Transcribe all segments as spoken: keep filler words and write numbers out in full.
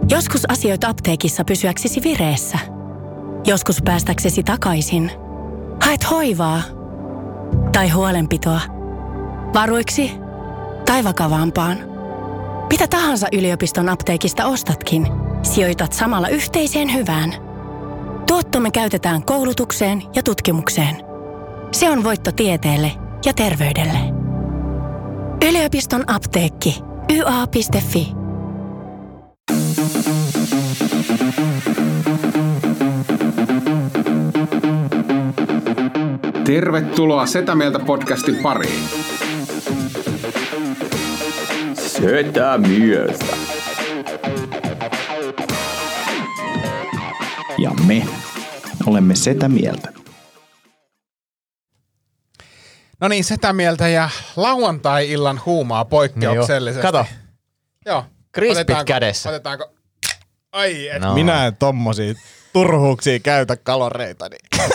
Joskus asioit apteekissa pysyäksesi vireessä. Joskus päästäksesi takaisin. Haet hoivaa tai huolenpitoa. Varuiksi tai vakavampaan. Mitä tahansa yliopiston apteekista ostatkin, sijoitat samalla yhteiseen hyvään. Tuottomme käytetään koulutukseen ja tutkimukseen. Se on voitto tieteelle ja terveydelle. Yliopiston apteekki. y a piste f i. Tervetuloa Setä Mieltä podcastin pariin. Setä Mieltä. Ja me olemme Setä Mieltä. No niin, Setä Mieltä ja lauantai-illan huumaa poikkeuksellisesti. Niin kato. Joo. Krispit Otetaanko, kädessä. Otetaanko? Ai et. No. Minä en tommosia turhuuksia käytä kaloreita. Niin.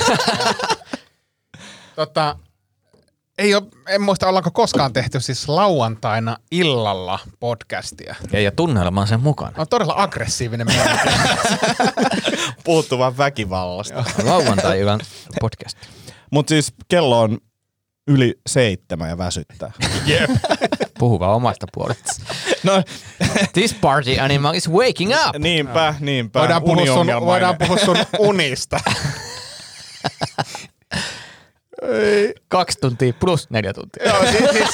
Tota, ei ole, en muista ollaanko koskaan tehty siis lauantaina illalla podcastia. Ja, ja tunnelma sen mukana. On todella aggressiivinen mieltä. Puhuttu vaan väkivallasta. Lauantai-illan podcast. Mut siis kello on yli seitsemän ja väsyttää. Jep. Puhu vaan omasta puolesta. No, This party animal is waking up. niinpä, niinpä. Voidaan puhua, sun, voidaan puhua sun unista. Kaksi tuntia plus neljä tuntia. Joo, siis, siis,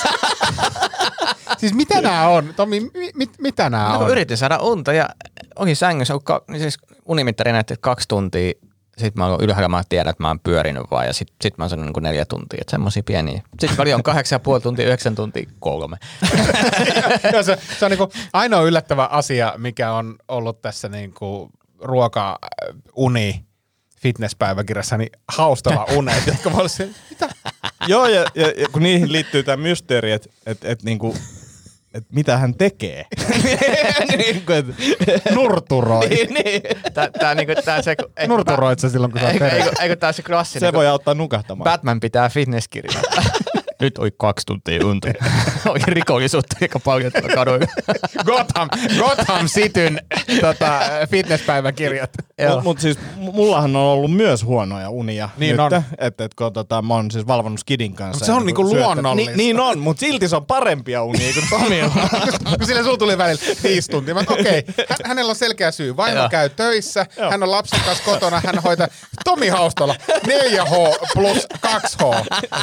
siis mitä nää on? Tommi, mi, mit, mitä nää No, on? yritin saada unta ja olin sängyssä, kun ka, siis unimittari näytti, että kaksi tuntia. Sitten mä oon ylhäällä, mä tiedän, että mä oon pyörinyt vaan ja sit, sit mä oon sanonut niin neljä tuntia, että semmosia pieniä. Sitten väli on kahdeksan ja puoli tuntia, yhdeksän tuntia, kolme. Joo, se, se on niinku ainoa yllättävä asia, mikä on ollut tässä niinku ruoka, uni, fitnesspäiväkirjassa, niin haustava unet, jotka voi olla se, mitä? Joo, ja, ja, ja kun niihin liittyy tämä mysteeri, että et, et, niinku, et mitä hän tekee. niinku, et, Nurturoi. niin, niin. Tää, tää, niinku, tää se, kun, Nurturoit sä silloin, kun sä oot eikö, terve? eikö, eikö tää se klassinen? se voi auttaa nukahtamaan. Batman pitää fitnesskirjaa. Nyt oli kaksi tuntia unta. Oli rikollisuutta aika paljon tuolla kaduilla. Gotham, Gotham Cityn tota, fitnesspäiväkirjat. Mutta mut siis mullahan on ollut myös huonoja unia. Niin nyt, on. Että et, kun tota, mä oon siis valvonnut Skidin kanssa. Mut se on ja niinku syöttä- luonnollista. Ni, niin on, mutta silti se on parempia unia kuin Tomilla. Kun sille sulla tuli välillä viisi tuntia. Mä okei, okay, hänellä on selkeä syy. Vaimo Joo. käy töissä, hän on lapsen kanssa kotona, hän hoitaa Tomi Haustola neljä H plus kaksi H.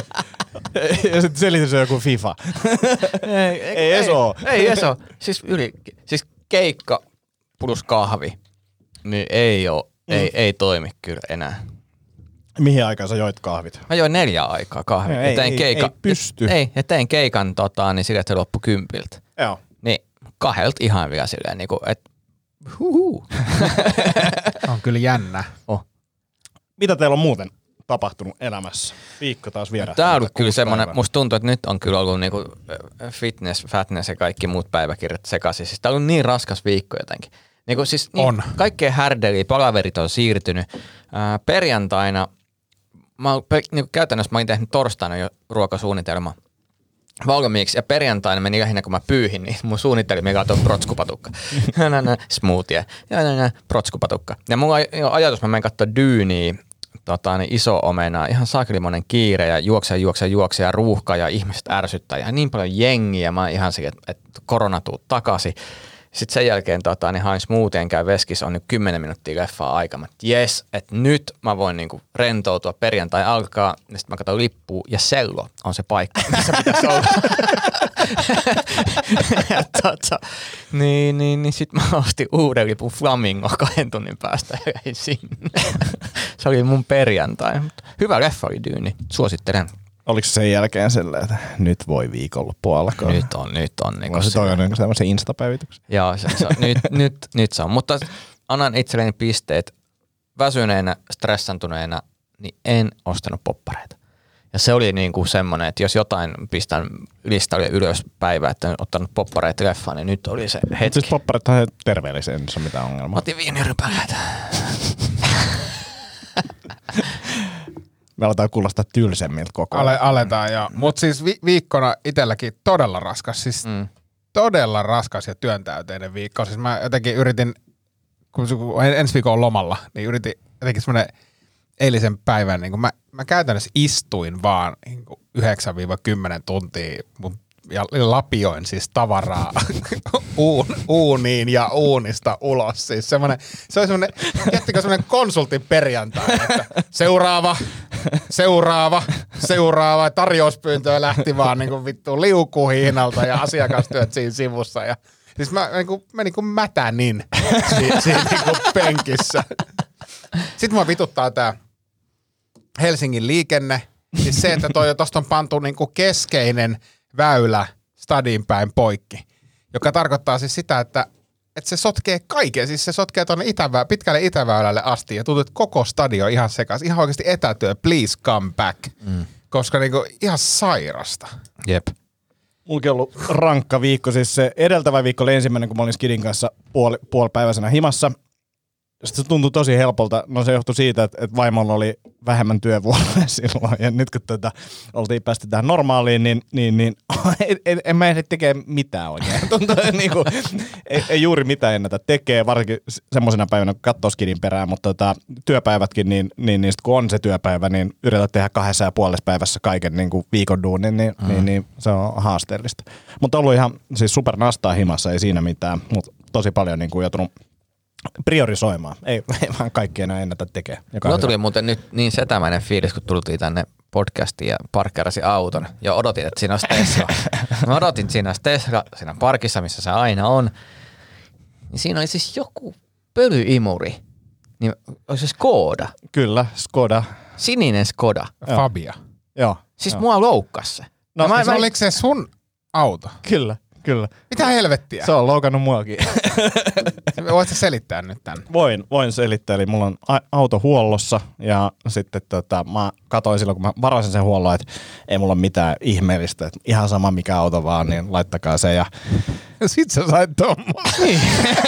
ja sitten selitys on joku FIFA. Ei, Ei edes oo. Ei edes oo. Siis, yli, siis keikka plus kahvi, niin ei oo, mm. ei, ei toimi kyllä enää. Mihin aikaan sä joit kahvit? Mä join neljä aikaa kahvia. Ei, ja tein ei, keika, ei pysty. Ei, ja tein keikan tota, niin sillä, että se loppui kympiltä. Joo. Niin kahdelta ihan vielä silleen, niin kuin, että huhuu. On kyllä jännä. Oh. Mitä teillä on muuten tapahtunut elämässä? Viikko taas vierähti. Tää on ollut kyllä semmoinen, musta tuntuu, että nyt on kyllä ollut niinku fitness, fatness ja kaikki muut päiväkirjat sekaisin. Siis tää on ollut niin raskas viikko jotenkin. Niinku siis niin On. Kaikkea härdeliä, palaverit on siirtynyt. Ää, perjantaina, mä oon, niinku käytännössä mä olin tehnyt torstaina jo ruokasuunnitelma valmiiksi ja perjantaina meni lähinnä kun mä pyyhin, niin mun suunnittelin on protskupatukka. Smoothie. Ja nä, protskupatukka. Ja mulla on jo ajatus, mä menen katsoa Dyyniä. Tota, niin iso omena, ihan sakelimoinen kiire ja juokse, juokse, juokse ja ruuhka ja ihmiset ärsyttää ja niin paljon jengiä. Mä oon ihan se, että, että korona tuu takaisin. Sitten sen jälkeen tota, niin hain smoothien, käy veskissä, on nyt kymmenen minuuttia leffaa aikaa. Mä, että jes, että nyt mä voin niinku rentoutua, perjantai alkaa. Ja sitten mä katson lippua ja Sello on se paikka, missä pitäisi olla. ja tota, niin, niin, niin sitten mä ostin uuden lipun Flamingo kahden tunnin päästä ja jäin sinne. Se oli mun perjantai. Hyvä leffa oli Dyyni, suosittelen. Oliko sen jälkeen sellainen, että nyt voi viikonloppu alkaa? Nyt on, nyt on. Niin on se toi on semmoisen instapäivityksen. Joo, se, se on, nyt, nyt, nyt se on. Mutta annan itselleni pisteet. Väsyneenä, stressantuneena, niin en ostanut poppareita. Ja se oli niin kuin semmoinen, että jos jotain pistän listalle ylös päivää, että en ottanut poppareita leffaan, niin nyt oli se hetki. Siis poppareita on terveellisiä, ei se ole mitään ongelmaa. Mä otin viinirypäleitä. Me aletaan kuulostaa tylsemmiltä koko ajan. Ale, aletaan, joo. Mutta siis vi- viikkona itselläkin todella raskas. Siis Mm. todella raskas ja työntäyteinen viikko. Siis mä jotenkin yritin, kun ensi viikon on lomalla, niin yritin jotenkin semmoinen eilisen päivän, niin kun mä, mä käytännössä istuin vaan niin yhdeksän kymmenen tuntia mun, ja lapioin siis tavaraa uun, uuniin ja uunista ulos. Siis semmoinen, se oli semmoinen, jättikö semmoinen konsultin perjantai, että seuraava, seuraava, seuraava, tarjouspyyntöä lähti vaan niin kuin vittu liukuhihnalta ja asiakastyöt siinä sivussa. Ja, siis mä, niin kuin, mä niin kuin mätänin siinä, siinä niin kuin penkissä. Sitten mua vituttaa tää Helsingin liikenne, siis se, että toi, tosta on pantu niin kuin keskeinen väylä stadin päin poikki, joka tarkoittaa siis sitä, että, että se sotkee kaiken, siis se sotkee tuonne itävä, pitkälle itäväylälle asti ja tuntuu, että koko stadio on ihan sekaisin, ihan oikeasti etätyö, please come back, mm. koska niinku ihan sairasta. Jep. Mulla on ollut rankka viikko, siis se edeltävä viikko oli ensimmäinen, kun mä olin Skidin kanssa puoli, puolipäiväisenä himassa. Sitten se tuntui tosi helpolta. No se johtui siitä, että, että vaimolla oli vähemmän työvuoroja silloin. Ja nyt kun tuota, oltiin päästy tähän normaaliin, niin, niin, niin en, en, en mä ehdi tekemään mitään oikein. Tuntuu, niin kuin, ei, ei juuri mitään ennätä tekee, varsinkin semmoisena päivänä, kun katsoo Skidin perään. Mutta tota, työpäivätkin, niin, niin, niin sit kun on se työpäivä, niin yrität tehdä kahdessa ja puolessa päivässä kaiken niin kuin viikon duunin, niin, mm. niin, niin se on haasteellista. Mutta ollut ihan siis super nastaa himassa, ei siinä mitään, mutta tosi paljon niin kuin joutunut priorisoimaan. Ei, ei vaan kaikki enää ennätä tekemään. Mulla tuli muuten nyt niin setämäinen fiilis, kun tultiin tänne podcastiin ja parkkeerasin auton ja odotin, että siinä olisi Tesla. Mä odotin, että siinä olisi Tesla siinä parkissa, missä se aina on. Niin siinä oli siis joku pölyimuri. Niin olisi se Skoda. Kyllä, Skoda. Sininen Skoda. Fabia. Joo. Siis joo. mua loukkasi se. No, mä, mä, oliko se sun auto? Kyllä. Kyllä. Mitä helvettiä? Se on loukannut muakin. Voitko selittää nyt tän? Voin, voin selittää. Eli mulla on auto huollossa ja sitten tota, mä katsoin silloin, kun mä varasin sen huollon, että ei mulla ole mitään ihmeellistä. Että ihan sama mikä auto vaan, niin laittakaa se. Ja sit sä sait tommoa. Niin.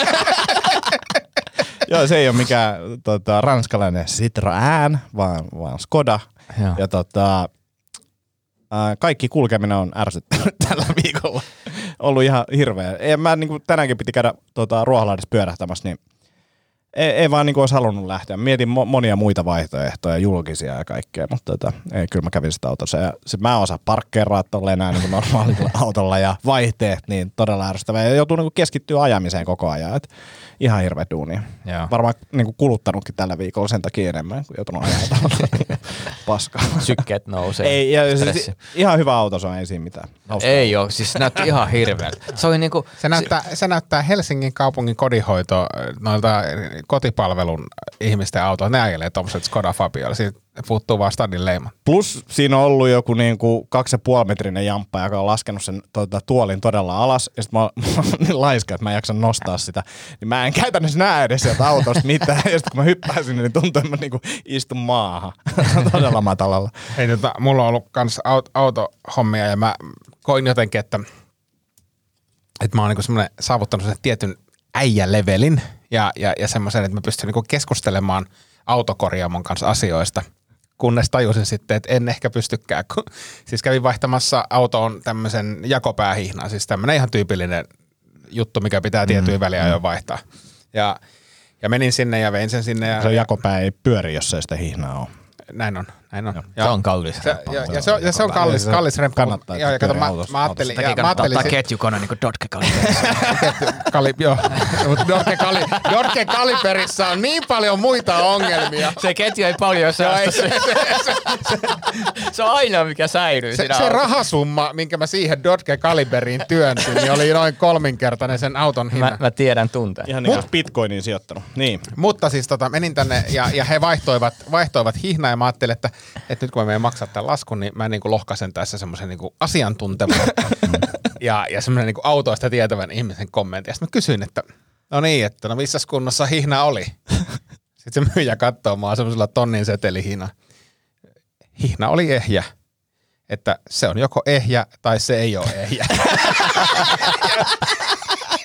Joo, se ei ole mikään tota, ranskalainen Citroën, vaan, vaan Skoda. Joo. Ja tota, ää, kaikki kulkeminen on ärsyttänyt tällä viikolla. Ollut ihan hirveä. Ei, mä niin kuin tänäänkin piti käydä tota, Ruoholahdessa pyörähtämässä, niin ei, ei vaan niin kuin olisi halunnut lähteä. Mietin mo- monia muita vaihtoehtoja, julkisia ja kaikkea, mutta tota, ei, kyllä mä kävin sitä autossa. Ja sit mä en osaa parkkeeraa tolleen enää niin kuin normaalilla autolla ja vaihteet, niin todella ärsyttävää. Ja joutuu niin kuin keskittyä ajamiseen koko ajan. Et ihan hirveä duunia. Joo. Varmaan niin kuin kuluttanutkin tällä viikolla sen takia enemmän, kuin joutunut ajaa paskaa. Sykkeet nousee. Ei, ja siis, ihan hyvä auto se on, ei siinä mitään. Hauskaa. Ei oo, siis se näytti ihan hirveältä. Se, oli niinku, se, näyttää, se näyttää Helsingin kaupungin kodinhoito noilta kotipalvelun ihmisten autoa. Ne ajelee tommoset Skoda Fabioilla. Siitä puuttuu vaan stadin leima. Plus siinä on ollut joku niinku kaksi ja puoli metrinen jamppa, joka on laskenut sen tuota, tuolin todella alas. Ja sit mä oon niin laiska, että mä en jaksa nostaa sitä. Niin mä en käytännössä näe edes sieltä autosta mitään. Ja sit kun mä hyppään sinne, niin tuntuu, että mä niinku istun maahan. Todella matalalla. Hei, nyt, mulla on ollut kans auto, autohommia ja mä koin jotenkin, että, että mä oon niinku semmonen saavuttanut sen tietyn äijälevelin ja, ja, ja semmoisen, että mä pystyn niinku keskustelemaan autokorjaamon kanssa asioista, kunnes tajusin sitten, että en ehkä pystykään. Kun, siis kävin vaihtamassa autoon tämmöisen jakopäähihnan, siis tämmöinen ihan tyypillinen juttu, mikä pitää tiettyjä mm, väliajoin mm. vaihtaa. Ja, ja menin sinne ja vein sen sinne. Ja, se jakopää ei pyöri, jos ei sitä hihnaa ole. Näin on, näin on. Ja, se on kallis se, ja, ja, se on, ja se on kallis, kallis remppa. Kannattaa, ja, ja kato, mä, mä ajattelin... Sitäkin kannattaa ottaa ketjukona niin kuin Dodge Caliberissa. Kali, joo, mutta Dodge Cali, Dodge Caliberissa on niin paljon muita ongelmia. Se ketju ei paljon säästä. Se, se, se, se, se on aina, mikä säilyy se, siinä se rahasumma, minkä mä siihen Dodge Caliberiin työnsin, niin oli noin kolminkertainen sen auton hinta. Mä, mä tiedän tunteen. Ihan niin kuin bitcoiniin sijoittanut. Niin. Mutta siis tota, menin tänne ja, ja he vaihtoivat, vaihtoivat hihnaa ja mä ajattelin, että, että nyt kun mä menen maksaa tämän laskun, niin mä niin kuin lohkaisen tässä semmoisen niin kuin asiantuntevan ja, ja semmoinen niin kuin autoista tietävän ihmisen kommentti. Ja sitten mä kysyin, että no niin, että no missäs kunnossa hihna oli? Sitten se myyjä katsoo mua semmoisella tonnin setelihihna. Hihna oli ehjä. Että se on joko ehjä tai se ei ole ehjä.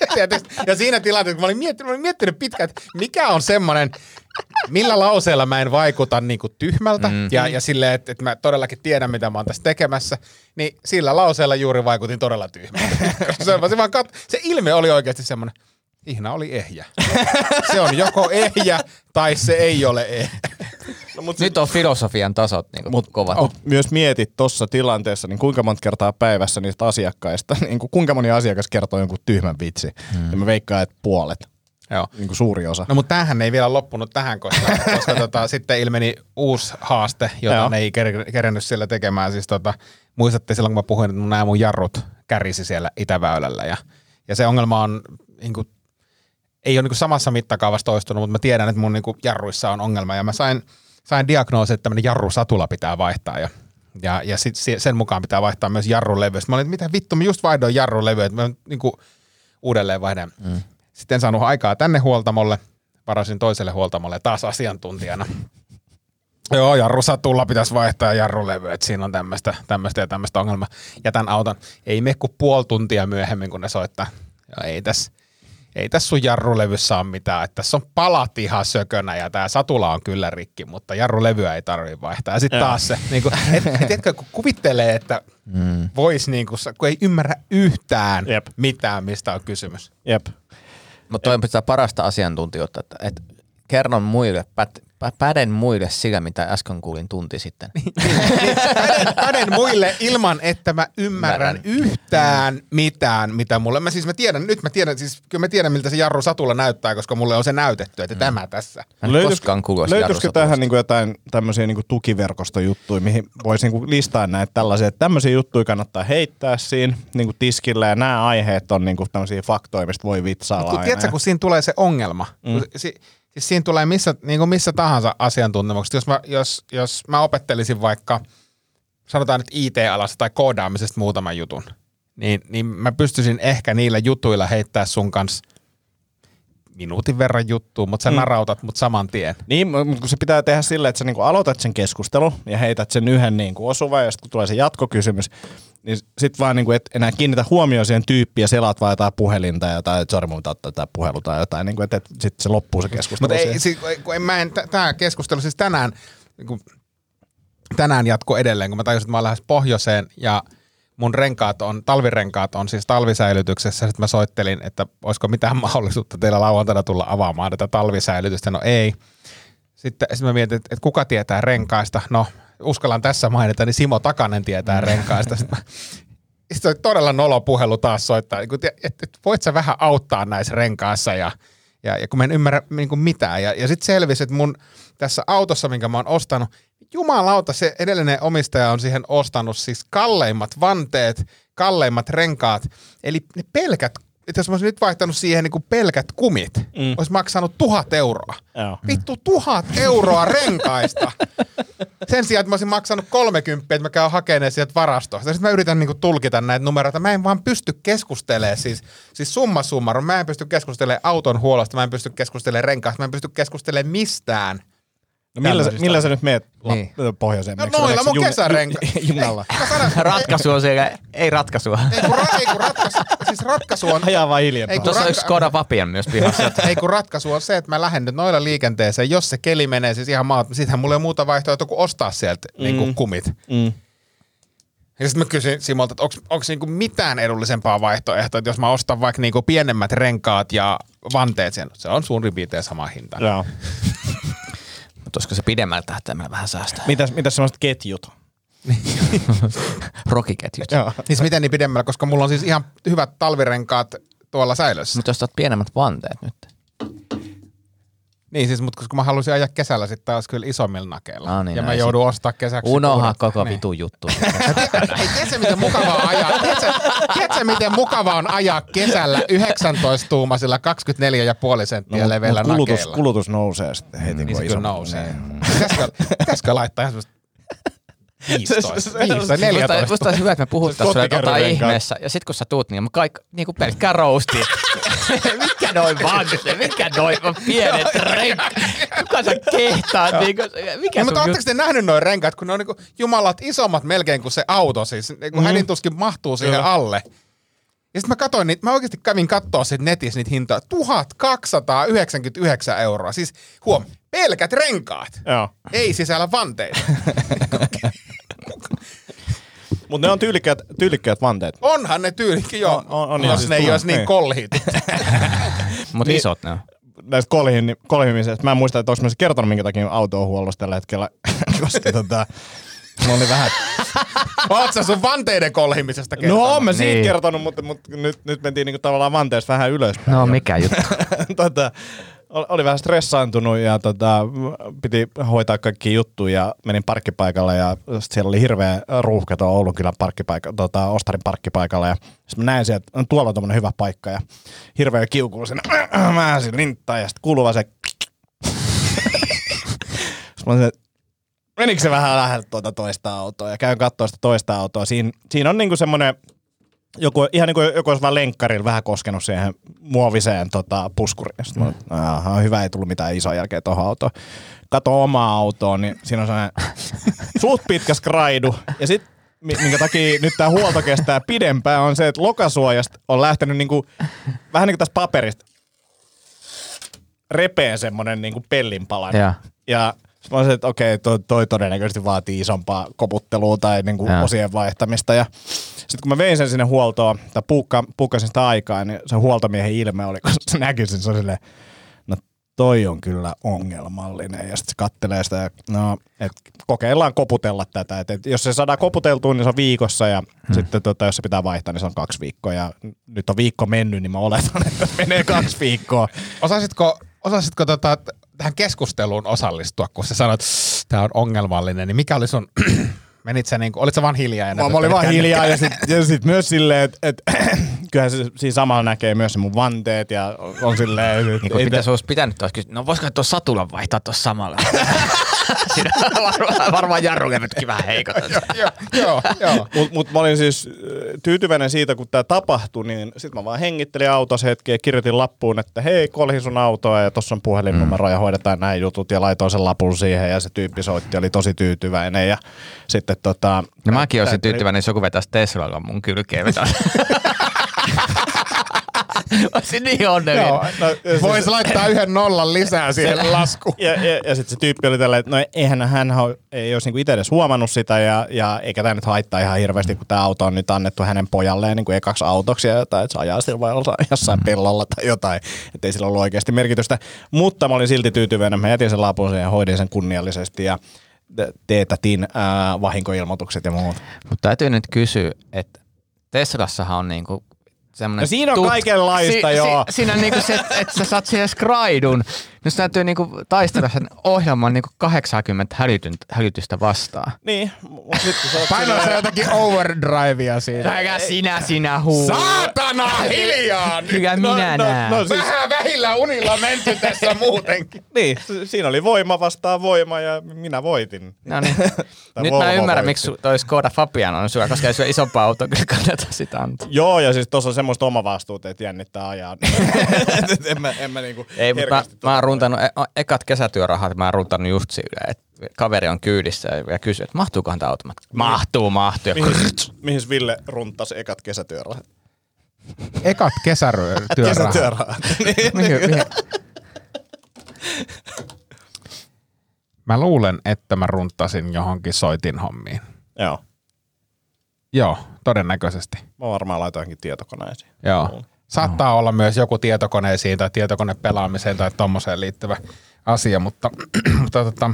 Ja siinä tilanteessa, kun mä olin miettinyt, mä olin miettinyt pitkään, että mikä on semmoinen, millä lauseella mä en vaikuta niin kuin tyhmältä mm. ja, ja silleen, että, että mä todellakin tiedän, mitä mä oon tässä tekemässä, niin sillä lauseella juuri vaikutin todella tyhmältä. se, vaan kat- se ilme oli oikeasti semmoinen, ihna oli ehjä. Se on joko ehjä tai se ei ole ehjä. No, mut nyt on filosofian tasot niin mut, kovat. Mut myös mietit tuossa tilanteessa, niin kuinka monta kertaa päivässä niistä asiakkaista, niin kuinka moni asiakas kertoo jonkun tyhmän vitsi. Hmm. Ja mä veikkaan, että puolet. Joo. Niin kuin suuri osa. No mutta tämähän ei vielä loppunut tähän, koska, koska tota, sitten ilmeni uusi haaste, jota ne ei ker- kerennyt siellä tekemään. Siis tota, muistatte silloin, kun mä puhuin, että nämä mun jarrut kärisi siellä Itäväylällä. Ja, ja se ongelma on, niin kuin, ei ole niin kuin samassa mittakaavassa toistunut, mutta mä tiedän, että mun niin kuin jarruissa on ongelma. Ja mä sain, sain diagnoosin, että tämmöinen jarrusatula pitää vaihtaa. Ja, ja, ja sit sen mukaan pitää vaihtaa myös jarrulevy. Sitten mä olin, että mitä vittu, mä just vaihdoin jarrulevy, että mä niin kuin uudelleen vaihdan. Mm. Sitten en saanut aikaa tänne huoltamolle, varasin toiselle huoltamolle taas asiantuntijana. Joo, jarrusatulla pitäisi vaihtaa jarrulevy, että siinä on tämmöistä, tämmöistä ja tämmöistä ongelmaa. Jätän auton, ei mene kuin puoli tuntia myöhemmin, kun ne soittaa. Ja ei tässä ei täs sun jarrulevyssä ole mitään, että tässä on palat ihan sökönä ja tämä satula on kyllä rikki, mutta jarrulevyä ei tarvitse vaihtaa. Ja sitten taas se, niin kuin, et, et, etkö, kun kuvittelee, että mm. voisi, niin kuin, kun ei ymmärrä yhtään Jep. mitään, mistä on kysymys. Jep. Mutta toi on parasta asiantuntijuutta, että, että kerron muille, pät, päden muille sillä, mitä äsken kuulin tunti sitten. päden, päden muille ilman, että mä ymmärrän yhtään mitään, mitä mulle. Mä siis mä tiedän, nyt mä tiedän, siis kyllä mä tiedän, miltä se jarru satulla näyttää, koska mulle on se näytetty, että mm. tämä tässä. Mä en koskaan kuulu löytyisikö tähän niinku jotain tämmöisiä niinku tukiverkostojuttuja, mihin voisi niinku listaa näitä tällaisia, että tämmöisiä juttuja kannattaa heittää siinä niinku tiskillä, ja nämä aiheet on niinku tämmöisiä faktoja, mistä voi vitsailla aina. Tiedätkö, kun siinä tulee se ongelma, mm. si, Siis siinä tulee missä, niin kuin missä tahansa asiantuntemuksesta. Jos mä, jos, jos mä opettelisin vaikka, sanotaan nyt I T-alasta tai koodaamisesta muutaman jutun, niin, niin mä pystyisin ehkä niillä jutuilla heittää sun kanssa minuutin verran juttua, mutta sä mm. narautat mut saman tien. Niin, mutta kun se pitää tehdä silleen, että sä niinku aloitat sen keskustelun ja heität sen yhden niinku osuvan, ja sitten kun tulee se jatkokysymys, niin sit vaan niinku et enää kiinnitä huomioon siihen tyyppiin ja selaat vaan jotain puhelinta ja jotain, että sori, mun ottaa jotain puhelu tai jotain, niinku, että et sitten se loppuu se keskustelu. Mutta ei, siis, kun en, mä en, tämä keskustelu siis tänään, niin tänään jatko edelleen, kun mä tajusin, että mä oon lähes pohjoiseen ja mun renkaat on, talvirenkaat on siis talvisäilytyksessä. Sitten mä soittelin, että olisiko mitään mahdollisuutta teillä lauantaina tulla avaamaan tätä talvisäilytystä. No ei. Sitten, sitten mä mietin, että, että kuka tietää renkaista. No uskallan tässä mainita, niin Simo Takanen tietää renkaista. Sitten, mä, sitten oli todella nolo puhelu taas soittaa, että, että, että voit sä vähän auttaa näissä renkaissa ja, ja, ja kun mä en ymmärrä niin kuin mitään. Ja, ja sitten selvisi, että mun tässä autossa, minkä mä oon ostanut, jumalauta, se edellinen omistaja on siihen ostanut siis kalleimmat vanteet, kalleimmat renkaat, eli ne pelkät, että jos mä olisin nyt vaihtanut siihen niin kuin pelkät kumit, mm. olisi maksanut tuhat euroa. Joo. Vittu tuhat euroa renkaista. Sen sijaan, että mä olisin maksanut kolmekymppiä, että mä käyn hakemaan sieltä varastosta. Sitten mä yritän niin kuin tulkita näitä numeroita. Mä en vaan pysty keskustelemaan, siis, siis summa summarum, mä en pysty keskustelemaan auton huollosta, mä en pysty keskustelemaan renkaasta, mä en pysty keskustelemaan mistään. No millä, sä, millä sä nyt meet niin. pohjoiseen? No noilla mun kesärenka. Junalla. Ratkaisu on siellä, ei ratkaisua. Ei kun, ra, ei kun ratkaisu, siis ratkaisu on... Ajaa vaan hiljempaa. Tuossa on yksi Skoda Fabia myös pihassa. Ei kun ratkaisu on se, että mä lähden nyt noilla liikenteeseen, jos se keli menee siis ihan maat, sittenhän mulla ei ole muuta vaihtoehtoa kuin ostaa sieltä mm. niin kuin kumit. Mm. Ja sitten mä kysyin Simolta, että onko, onko niinku mitään edullisempaa vaihtoehtoa, että jos mä ostan vaikka niinku pienemmät renkaat ja vanteet sen, se on suurin piirtein sama hinta. Joo. Mutta olisiko se pidemmällä tähtäimellä vähän säästää? Mitäs, mitäs semmoiset ketjut? Rokiketjut. Joo. Siis miten niin pidemmällä, koska mulla on siis ihan hyvät talvirenkaat tuolla säilössä. Mutta jos otat pienemmät vanteet nyt. Niin siis, mutta koska mä halusin ajaa kesällä sitten taas kyllä isommilla nakeilla. No niin, ja mä joudun ostaa kesäksi. Unoha koko niin. vitun juttu. Ei tiedätkö miten mukavaa ajaa. Tiedätkö, tiedätkö miten mukavaa on ajaa kesällä yhdeksäntoista-tuumaisilla kaksikymmentäneljä pilkku viisi senttiä no, leveillä kulutus, nakeilla. Kulutus nousee sitten heti. Niin se kyllä nousee. Pitäisikö, pitäisikö laittaa ihan semmoista viisitoista, viisitoista, neljätoista. Musta olisi hyvä, että me puhutaan sulle jotain ihmeessä. Ja sit kun sä tuut, niin mä kaikki niinku pelkkää roustia. Mikä noin vanteet? Mikä noin pienet renkaat? Kuka sä kehtaat? Niinku, mikä no, mutta ootteko te nähnyt noin renkaat, kun ne on niinku jumalat isommat melkein kuin se auto siis. Niinku mm. hädin tuskin mahtuu siihen alle. Ja sitten mä katsoin niitä, mä oikeasti kävin katsoa sit netissä niitä hintoja. tuhatkaksisataayhdeksänkymmentäyhdeksän euroa. Siis huom, pelkät renkaat. Joo. Ei sisällä vanteita. Mutta ne on tyylikkäät, tyylikkäät vanteet. Onhan ne tyylikki, joo. On, on, on, jos siis ne ei tulee, olisi niin niin. kolhit. Mutta Niin. isot ne on. Näistä kolhin, kolhimisesta. Mä en muista, että onko mä kertonut, minkä takia auto on huollossa tällä hetkellä. Koska tota, mulla oli vähän... Oot sä sun vanteiden kolhimisesta kertonut? No oon mä siitä Niin. kertonut, mutta, mutta nyt, nyt mentiin niinku tavallaan vanteesta vähän ylöspäin. No mikä juttu. tota, oli vähän stressaantunut ja tota, piti hoitaa kaikki juttuja ja menin parkkipaikalle ja sit siellä oli hirveä ruuhka tuolla Oulunkylän parkkipaikka, tota, Ostarin parkkipaikalla ja sitten mä näin sieltä, että tuolla on tommonen hyvä paikka ja hirveä kiukuu siinä, mä äsin linttaan ja sitten kuuluu vaan se sitten mä olisin, menikö se vähän läheltä tuota toista autoa ja käyn katsoa sitä toista autoa. Siinä, siinä on niinku semmoinen, joku, ihan niin kuin joku olisi vaan lenkkarilla vähän koskenut siihen muoviseen tota, puskuriin. Sitten mä olin, aha, hyvä, ei tullut mitään isoa jälkeen tuohon autoon. Kato omaa autoa, niin siinä on sellainen suht pitkä skraidu. Ja sitten, minkä takia nyt tämä huolto kestää pidempään, on se, että lokasuojasta on lähtenyt niinku, vähän niin kuin tästä paperista repeen semmoinen niinku pellinpalanen. Ja. Ja mä olisin, että okei, toi, toi todennäköisesti vaatii isompaa koputtelua tai niinku osien vaihtamista. Ja sitten kun mä vein sen sinne huoltoon, tai puukka, puukkasin sitä aikaa, niin se huoltomiehen ilme oli, kun se näkyi sen, se oli silleen, no toi on kyllä ongelmallinen. Ja sitten se kattelee sitä, ja no, että kokeillaan koputella tätä. Et, et jos se saadaan koputeltua, niin se on viikossa, ja hmm. sitten tota, jos se pitää vaihtaa, niin se on kaksi viikkoa. Ja nyt on viikko mennyt, niin mä oletan, että menee kaksi viikkoa. Osaisitko, osaisitko tota, tähän keskusteluun osallistua, kun sä sanoit, että tämä on ongelmallinen, niin mikä oli sun, menit sä niinku, olit sä vaan hiljaa? Mä, mä olin vaan hiljaa ja sitten sit myös silleen, että et, kyllähän se, siinä samalla näkee myös se mun vanteet ja on silleen... Niin kuin pitäisi olisi pitänyt tuossa kysyä, no voisiko tuo satulan vaihtaa tuossa samalla? Siinä varmaan, varmaan jarrukevetkin vähän heikot. Joo, joo, joo. Mutta mut mä olin siis tyytyväinen siitä, kun tää tapahtui, niin sit mä vaan hengittelin autossa hetki ja kirjoitin lappuun, että hei, kolhin sun autoa ja tossa on puhelinnumero ja hoidetaan näin jutut ja laitoin sen lapun siihen ja se tyyppi soitti, oli tosi tyytyväinen ja sitten tota... No mäkin olisin tyytyväinen, jos joku vetäisi Teslalla mun kylkeen vetäisi. Olisin niin onnellinen. Joo, no, Voisi se, laittaa yhden nollan lisää siihen laskuun. Ja, ja, ja sitten se tyyppi oli tällä, että no eihän hän ei olisi niinku itse edes huomannut sitä ja, ja eikä tämä nyt haittaa ihan hirveästi, kun tämä auto on nyt annettu hänen pojalleen niin kuin ekaksi autoksi ja jotain, että se ajaa sillä vai jossain pellolla tai jotain, ettei sillä ollut oikeasti merkitystä. Mutta mä olin silti tyytyväinen, mä jätin sen lapun ja hoidin sen kunniallisesti ja teetätin ää, vahinkoilmoitukset ja muut. Mutta täytyy nyt kysyä, että Teslassahan on niinku semmoinen... No siinä on kaikenlaista, si- joo. Si- siinä on niinku se, että et sä saat siihen skraidun. Nyt sä täytyy niinku taistella sen ohjelman niinku kahdeksankymmentä hälytystä vastaan. Niin, mutta sitten se on... Painoa sä jotakin overdrivea siinä. Äkä sinä, sinä huu. Saatana, hiljaa nyt! Kyllä minä no, näen. no, siis, Vähän vähillä unilla menty tässä muutenkin. niin, siinä oli voima vastaan voima ja minä voitin. No niin. Tai Nyt Volvo mä ymmärrän, voitti. miksi toi Skoda Fabian on sulla, koska ei sulla isompaa autoa kyllä kannata sitä antaa. Joo, ja siis tuossa on semmoista omavastuuta, että jännittää ajaa. en mä, en mä niinku Ei, mutta mä, herkästi mä oon tota- runtanut, e- ekat kesätyörahat mä oon runtannut just sille, että kaveri on kyydissä ja kysyy, että mahtuukohan tää automaatti? Mahtuu, mahtuu. Ja Mihin, mihin Ville runttasi ekat kesätyörahat? Ekat kesätyörahat. Kesätyörahat. mihin, mihin? Mä luulen, että mä runttasin johonkin soitinhommiin. Joo. Joo, todennäköisesti. Mä varmaan laitoin johonkin tietokoneisiin. Joo. Saattaa olla myös joku tietokoneisiin tai tietokonepelaamiseen tai tommoseen liittyvä asia, mutta, mutta tota,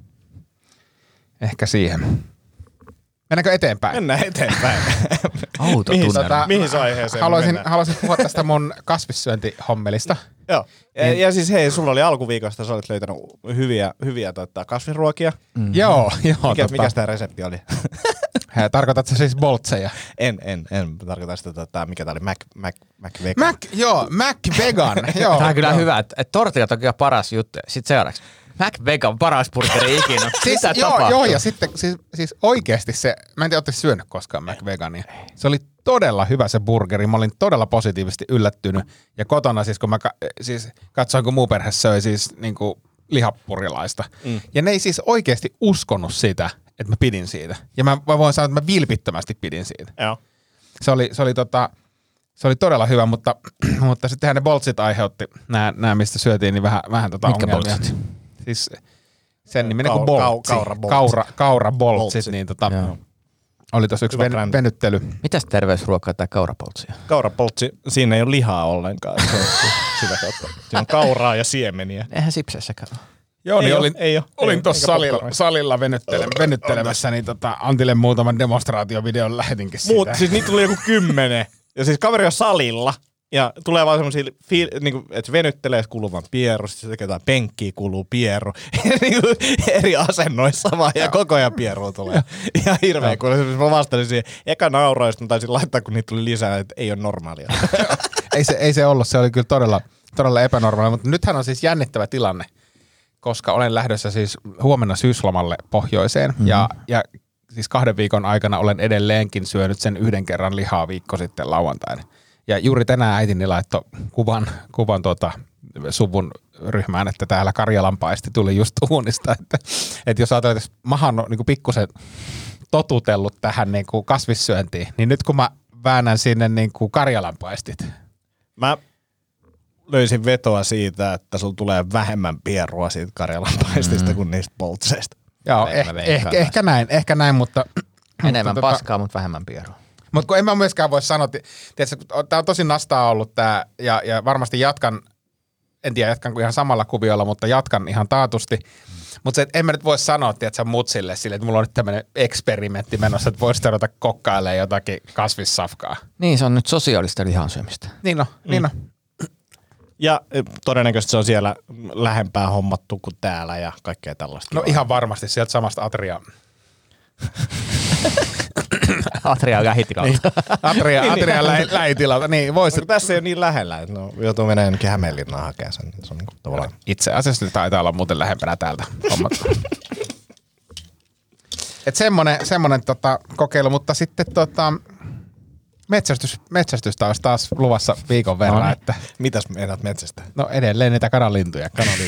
ehkä siihen. Mennäänkö eteenpäin? Mennään eteenpäin. Autotunnelma. mihin, tota, mihin se aiheeseen haluaisin, mennään? haluaisin puhua tästä mun kasvissyöntihommelista. Joo. Ja, ja siis hei, sulla oli alkuviikosta, sä olit löytänyt hyviä, hyviä tota, kasvisruokia. Mm. Joo, joo. Mikä, tota, mikäs tää resepti oli? Tarkoitatko siis boltseja? en, en, en tarkoita sitä, tota, mikä tää oli, Mac, Mac, Mac Vegan. Mac, joo, Mac Vegan. joo, Tää on kyllä joo. hyvä, että et tortillat on kyllä paras juttu. Sitten seuraavaksi. Mac Vegan, paras burgeri ikinä. Siis, Mitä joo, tapahtuu? joo, ja sitten siis, siis oikeasti se, mä en tiedä, ootteko syönyt koskaan Mac Vegania. Se oli todella hyvä se burgeri, mä olin todella positiivisesti yllättynyt. Ja kotona siis, kun mä ka- siis katsoin, kun muu perhe söi siis niinku lihapurilaista. Mm. Ja ne ei siis oikeasti uskonut sitä, että mä pidin siitä. Ja mä, mä voin sanoa, että mä vilpittömästi pidin siitä. Joo. Se oli, se oli tota, Se oli todella hyvä, mutta, mutta sittenhän ne boltsit aiheutti, nämä, nämä mistä syötiin, niin vähän, vähän tota Mitkä ongelmia. boltsit? Siis sen niminen Kau- kuin boltsi. kau- kaura boltsit. Kaura, kaura boltsit, Boltsit. niin tota, Joo. oli tuossa yksi Hyvä ven, brändi. venyttely. Mitäs terveysruokaa tämä kaurapoltsi on? Kaurapoltsi, siinä ei ole lihaa ollenkaan. Se on sitä kautta. Siinä on kauraa ja siemeniä. Eihän sipsessäkään ole. Joo, Ei niin oo, olin, ei oo, olin ei, tuossa eikä salilla, popcornia. salilla venyttele, venyttelemässä, niin tota, Antille muutaman demonstraatiovideon lähetinkin siitä. Muut, siis niitä tuli joku kymmenen. Ja siis kaveri on salilla. Ja tulee vaan semmosia, fiil- niinku, että venyttelee, että kuuluu vaan pieru. Sitten se tekee jotain penkkiä, kuuluu pieru. niinku eri asennoissa vaan ja koko ajan pieru tulee. Ihan hirveä, kun mä vastasin siihen. Eka nauroin, sitten mä taisin laittaa, kun niitä tuli lisää, että ei ole normaalia. ei, se, ei se ollut, se oli kyllä todella, todella epänormaali, mutta nythän on siis jännittävä tilanne, koska olen lähdössä siis huomenna syyslomalle pohjoiseen mm-hmm. ja, ja siis kahden viikon aikana olen edelleenkin syönyt sen yhden kerran lihaa viikko sitten lauantaina. Ja juuri tänään äitini laittoi kuvan, kuvan tuota suvun ryhmään, että täällä karjalanpaisti tuli just uunista. Että, että jos ajatellaan, että mä oon niin pikkusen totutellut tähän niin kuin kasvissyöntiin, niin nyt kun mä väännän sinne niin kuin karjalanpaistit. Mä löysin vetoa siitä, että sulla tulee vähemmän pierua siitä karjalanpaistista mm. kuin niistä poltseista. Joo, eh, ehkä, ehkä näin, ehkä näin, mutta... Enemmän mutta, paskaa, mutta vähemmän pierua. Mutta kun en mä myöskään voi sanoa, tämä on tosi nastaa ollut tämä, ja, ja varmasti jatkan, en tiedä jatkanko ihan samalla kuviolla, mutta jatkan ihan taatusti. Mutta en mä nyt voi sanoa, tiedätkö, mutsille sille, että mulla on nyt tämmöinen eksperimentti menossa, että voisi ruveta kokkailemaan jotakin kasvissafkaa. Niin, se on nyt sosiaalista lihansyömistä. Niin on, mm. niin on. Ja todennäköisesti se on siellä lähempää hommattu kuin täällä ja kaikkea tällaista. No ihan varmasti sieltä samasta Atria. Atria lähitilalta. Niin. Atria, Atria lä- lähitilalta, niin voisi. No, tässä ei ole niin lähellä, että no, joutuu menemään jonnekin Hämeenlinnaan hakemaan sen. Se on niin kuin tavallaan... Itse asiassa taitaa olla muuten lähempänä täältä hommattu. Et semmonen, semmonen tota, kokeilu, mutta sitten tota, metsästys, metsästystä olisi taas luvassa viikon verran. No niin. Että, Mitäs meinaat metsästä? no edelleen niitä kanalintuja. kanalintuja.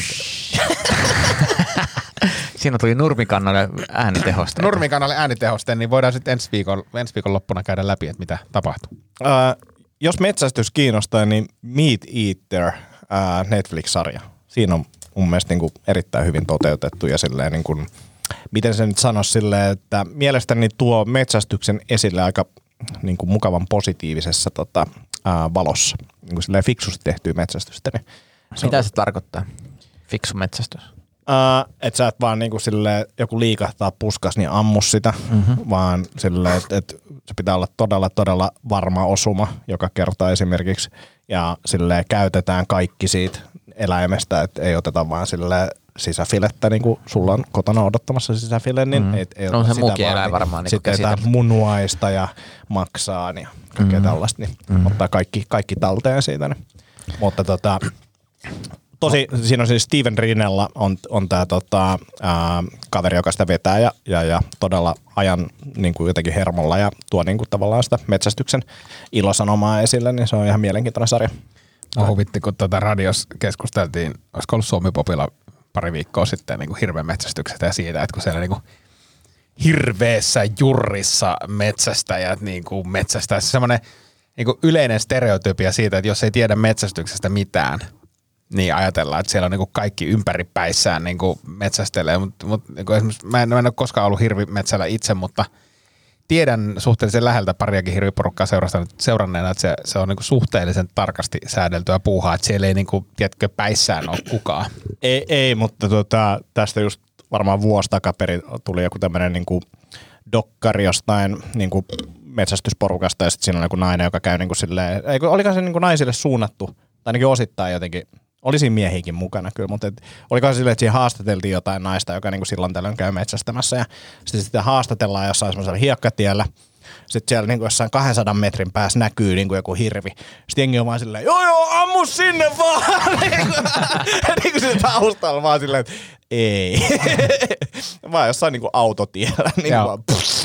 Siinä tuli Nurmikannalle äänitehosta. Nurmikannalle äänitehosten, niin voidaan sitten ensi viikon, ensi viikon loppuna käydä läpi, että mitä tapahtuu. Uh, jos metsästys kiinnostaa, niin Meat Eater, uh, Netflix-sarja. Siinä on mun mielestä niin kuin erittäin hyvin toteutettu ja silleen niin kuin, miten se nyt sanoisi silleen, että mielestäni tuo metsästyksen esille aika niin kuin mukavan positiivisessa tota, uh, valossa. Niin kuin silleen fiksusti tehtyä metsästystä. Niin se Mitä on, se tarkoittaa? Fiksu metsästys. Uh, että sä et vaan niinku silleen, joku liikahtaa puskas, niin ammu sitä, mm-hmm. vaan silleen, että et se pitää olla todella, todella varma osuma joka kerta esimerkiksi. Ja silleen käytetään kaikki siitä eläimestä, että ei oteta vaan silleen sisäfilettä, niin kuin sulla on kotona odottamassa sisäfile, niin mm-hmm. ei, ei no, oteta se sitä muukin vaan. eläin varmaan. Niin Niin sitten jotain munuaista ja maksaa ja kaikkea mm-hmm. tällaista, niin mm-hmm. ottaa kaikki, kaikki talteen siitä. Niin. Mutta tota... Tosi, siinä on siis Steven Rinella on, on tämä tota, kaveri, joka sitä vetää ja, ja, ja todella ajan niin kuin jotenkin hermolla ja tuo niin kuin tavallaan sitä metsästyksen ilosanomaa esille, niin se on ihan mielenkiintoinen sarja. Mä huvitti, kun tuota radios keskusteltiin, olisiko ollut Suomi-popilla pari viikkoa sitten niin kuin hirveän metsästyksestä ja siitä, että kun siellä niin kuin hirveässä jurrissa metsästäjät niin kuin metsästää, se semmoinen niin kuin yleinen stereotypia siitä, että jos ei tiedä metsästyksestä mitään, niin ajatellaan, että siellä on niinku kaikki ympäripäissään niinku metsästelee, mutta mut, niinku esimerkiksi mä en, mä en ole koskaan ollut hirvimetsällä itse, mutta tiedän suhteellisen läheltä pariakin hirviporukkaa seuranneena, että se, se on niinku suhteellisen tarkasti säädeltyä puuhaa, että siellä ei niinku, tiedätkö, päissään ole kukaan. Ei, ei mutta tota, tästä just varmaan vuosi takaperin tuli joku tämmöinen niinku dokkari jostain niinku metsästysporukasta ja sitten siinä on joku nainen, joka käy niinku silleen, olikohan se niinku naisille suunnattu, tai ainakin osittain jotenkin. Oli siinä miehiäkin mukana kyllä, mutta et, olikohan silleen, että siinä haastateltiin jotain naista, joka niinku silloin tällöin käy metsästämässä ja sitten sitä haastatellaan jossain semmoisella hiekkatiellä. Sitten siellä niinku jossain kahdensadan metrin päässä näkyy niinku joku hirvi. Sitten jengi on vaan silleen, joo joo, ammu sinne vaan! Niinku sitten taustalla vaan silleen, että ei. Vaan jossain niinku autotiellä. Niinku vaan,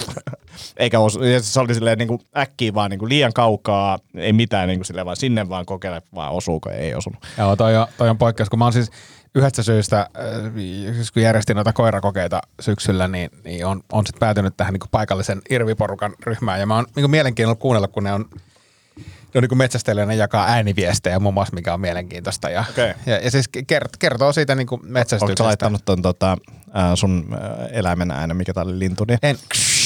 eikä osu, se oli silleen niinku äkkiä vaan niinku liian kaukaa, ei mitään niinku silleen vaan sinne vaan kokeile, vaan osuuko, ei osunut. Joo, toi on, toi on poikkeus, kun mä oon siis yhdestä syystä, äh, kun järjestin noita koirakokeita syksyllä, niin, niin on, on sitten päätynyt tähän niinku paikallisen irviporukan ryhmään ja mä oon niinku mielenkiinnolla kuunnella, kun ne on on niin metsästäjille, ne jakaa ääniviestejä muun muassa, mikä on mielenkiintoista. Ja, okay. ja, ja siis kert, kertoo siitä niin metsästyksestä. Oletko laittanut ton tota, äh, sun äh, eläimen äänen, mikä tää oli lintu? Niin... En.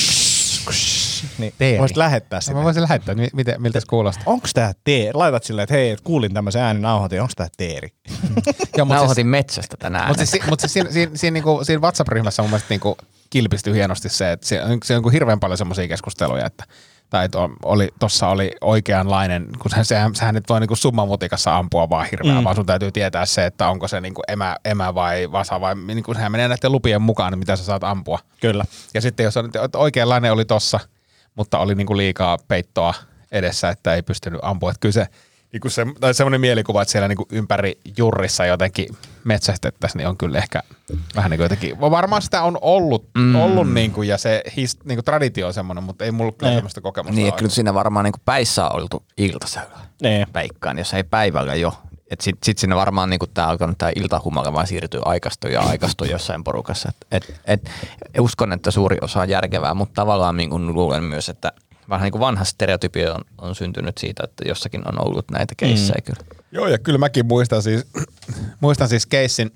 Niin. Teeri. Voisit lähettää sitä. Mä voisin lähettää, miten, miltä se kuulostaa. Onks tää teeri? Laitat silleen, että hei, et kuulin tämmöisen äänen, nauhoitin, onks tää teeri? Joo, nauhoitin siis, metsästä tänään. Mutta siis, mut siis siinä, siinä, siinä, niinku, siinä WhatsApp-ryhmässä mun mielestä niinku kilpistyy hienosti se, että siellä on, siellä on hirveän paljon semmoisia keskusteluja, että tai oli, tossa oli oikeanlainen, kun sehän, sehän nyt voi niinku summamutikassa ampua vaan hirveän, mm. vaan sun täytyy tietää se, että onko se niinku emä, emä vai vasa vai niinku sehän menee näiden lupien mukaan, niin mitä sä saat ampua. Kyllä. Ja sitten jos on, oikeanlainen oli tossa, mutta oli niinku liikaa peittoa edessä, että ei pystynyt ampua. Että kyllä se, niinku se tai semmoinen mielikuva, että siellä niinku ympäri jurrissa jotenkin metsästettäisiin, niin on kyllä ehkä vähän niin kuin jotenkin, varmaan sitä on ollut, mm. ollut niinku, ja se his, niinku traditio on semmoinen, mutta ei mulla kyllä semmoista kokemusta niin, ole. kyllä siinä varmaan niinku päissä on oltu iltasäyllä. Niin. Veikkaan, jos ei päivällä jo. Että sit, sit sinne varmaan niinku tää alkanut tää iltahumala vaan siirtyy aikastoon ja aikastoon jossain porukassa. Et, et, et, uskon, että suuri osa on järkevää, mutta tavallaan niinku luulen myös, että vähän niin kuin vanha stereotypia on, on syntynyt siitä, että jossakin on ollut näitä keissejä mm. kyllä. Joo, ja kyllä mäkin muistan siis, muistan siis keissin.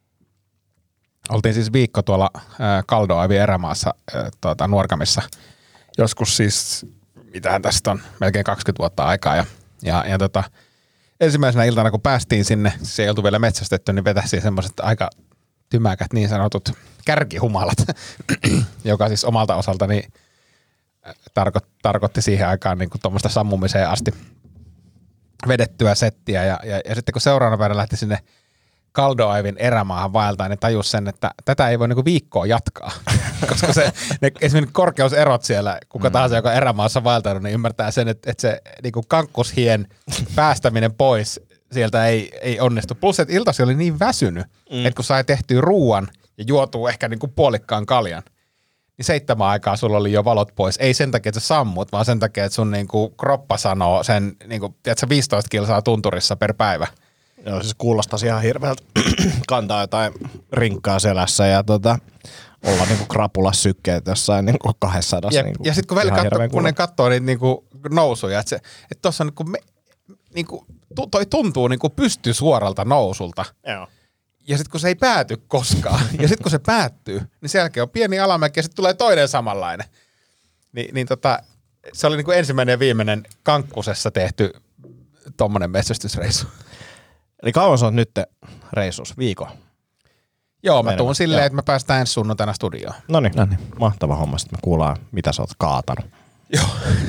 Oltiin siis viikko tuolla äh, Kaldoaivin erämaassa äh, tuota, Nuorgamissa. Joskus siis, mitähän tästä on, melkein kaksikymmentä vuotta aikaa. Ja, ja, ja tota, ensimmäisenä iltana, kun päästiin sinne, se ei oltu vielä metsästetty, niin vetäisiin semmoiset aika tymäkät niin sanotut kärkihumalat, joka siis omalta osaltani Tarko, tarkoitti siihen aikaan niin kuin tuommoista sammumiseen asti vedettyä settiä. Ja, ja, ja sitten kun seuraavana päivänä lähti sinne Kaldoaivin erämaahan vaeltaan, niin tajus sen, että tätä ei voi niin kuin viikkoa jatkaa. Koska se, ne, esimerkiksi korkeuserot siellä, kuka tahansa, joka erämaassa vaeltanut, niin ymmärtää sen, että, että se niin kuin kankkushien päästäminen pois sieltä ei, ei onnistu. Plus, että iltasi oli niin väsynyt, mm. että kun sai tehtyä ruuan ja juotua ehkä niin kuin puolikkaan kaljan, niin seitsemän aikaa sulla oli jo valot pois. Ei sen takia, että sä sammut, vaan sen takia, että sun niinku kroppa sanoo sen, niinku, tiedätkö, viisitoista kilsaa tunturissa per päivä. Joo, siis kuulostaisi ihan hirveältä kantaa jotain rinkkaa selässä ja tota, olla niinku krapulas sykkeet jossain niinku kaksisataa. Ja, niinku, ja sitten kun välillä katso, kun ne katsoo niitä niinku nousuja, että, se, että tossa niinku, me, niinku, toi tuntuu niinku pysty suoralta nousulta. Joo. Ja sitten kun se ei pääty koskaan, ja sitten kun se päättyy, niin sen jälkeen on pieni alamäki ja sitten tulee toinen samanlainen. Ni, niin tota, se oli niinku ensimmäinen ja viimeinen Kankkusessa tehty tommonen metsästysreissu. Eli kauan sä oot nyt reissus? Viikon? Joo, mä tuun silleen, että me päästään ensi sunnuntaina studioon. Noniin, Noniin. Mahtava homma. Sitten me kuullaan, mitä sä oot kaatanut. Joo.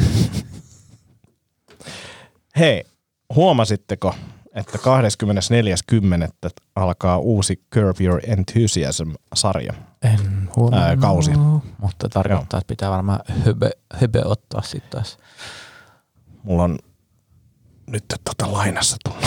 Hei, huomasitteko, että kahdeskymmenesneljäs kymmenettä alkaa uusi Curb Your Enthusiasm-sarja. En huomannut, Ää, kausi. mutta tarkoittaa, että pitää varmaan höbö, höbö ottaa sitten taas. Mulla on nyt tota lainassa tullut.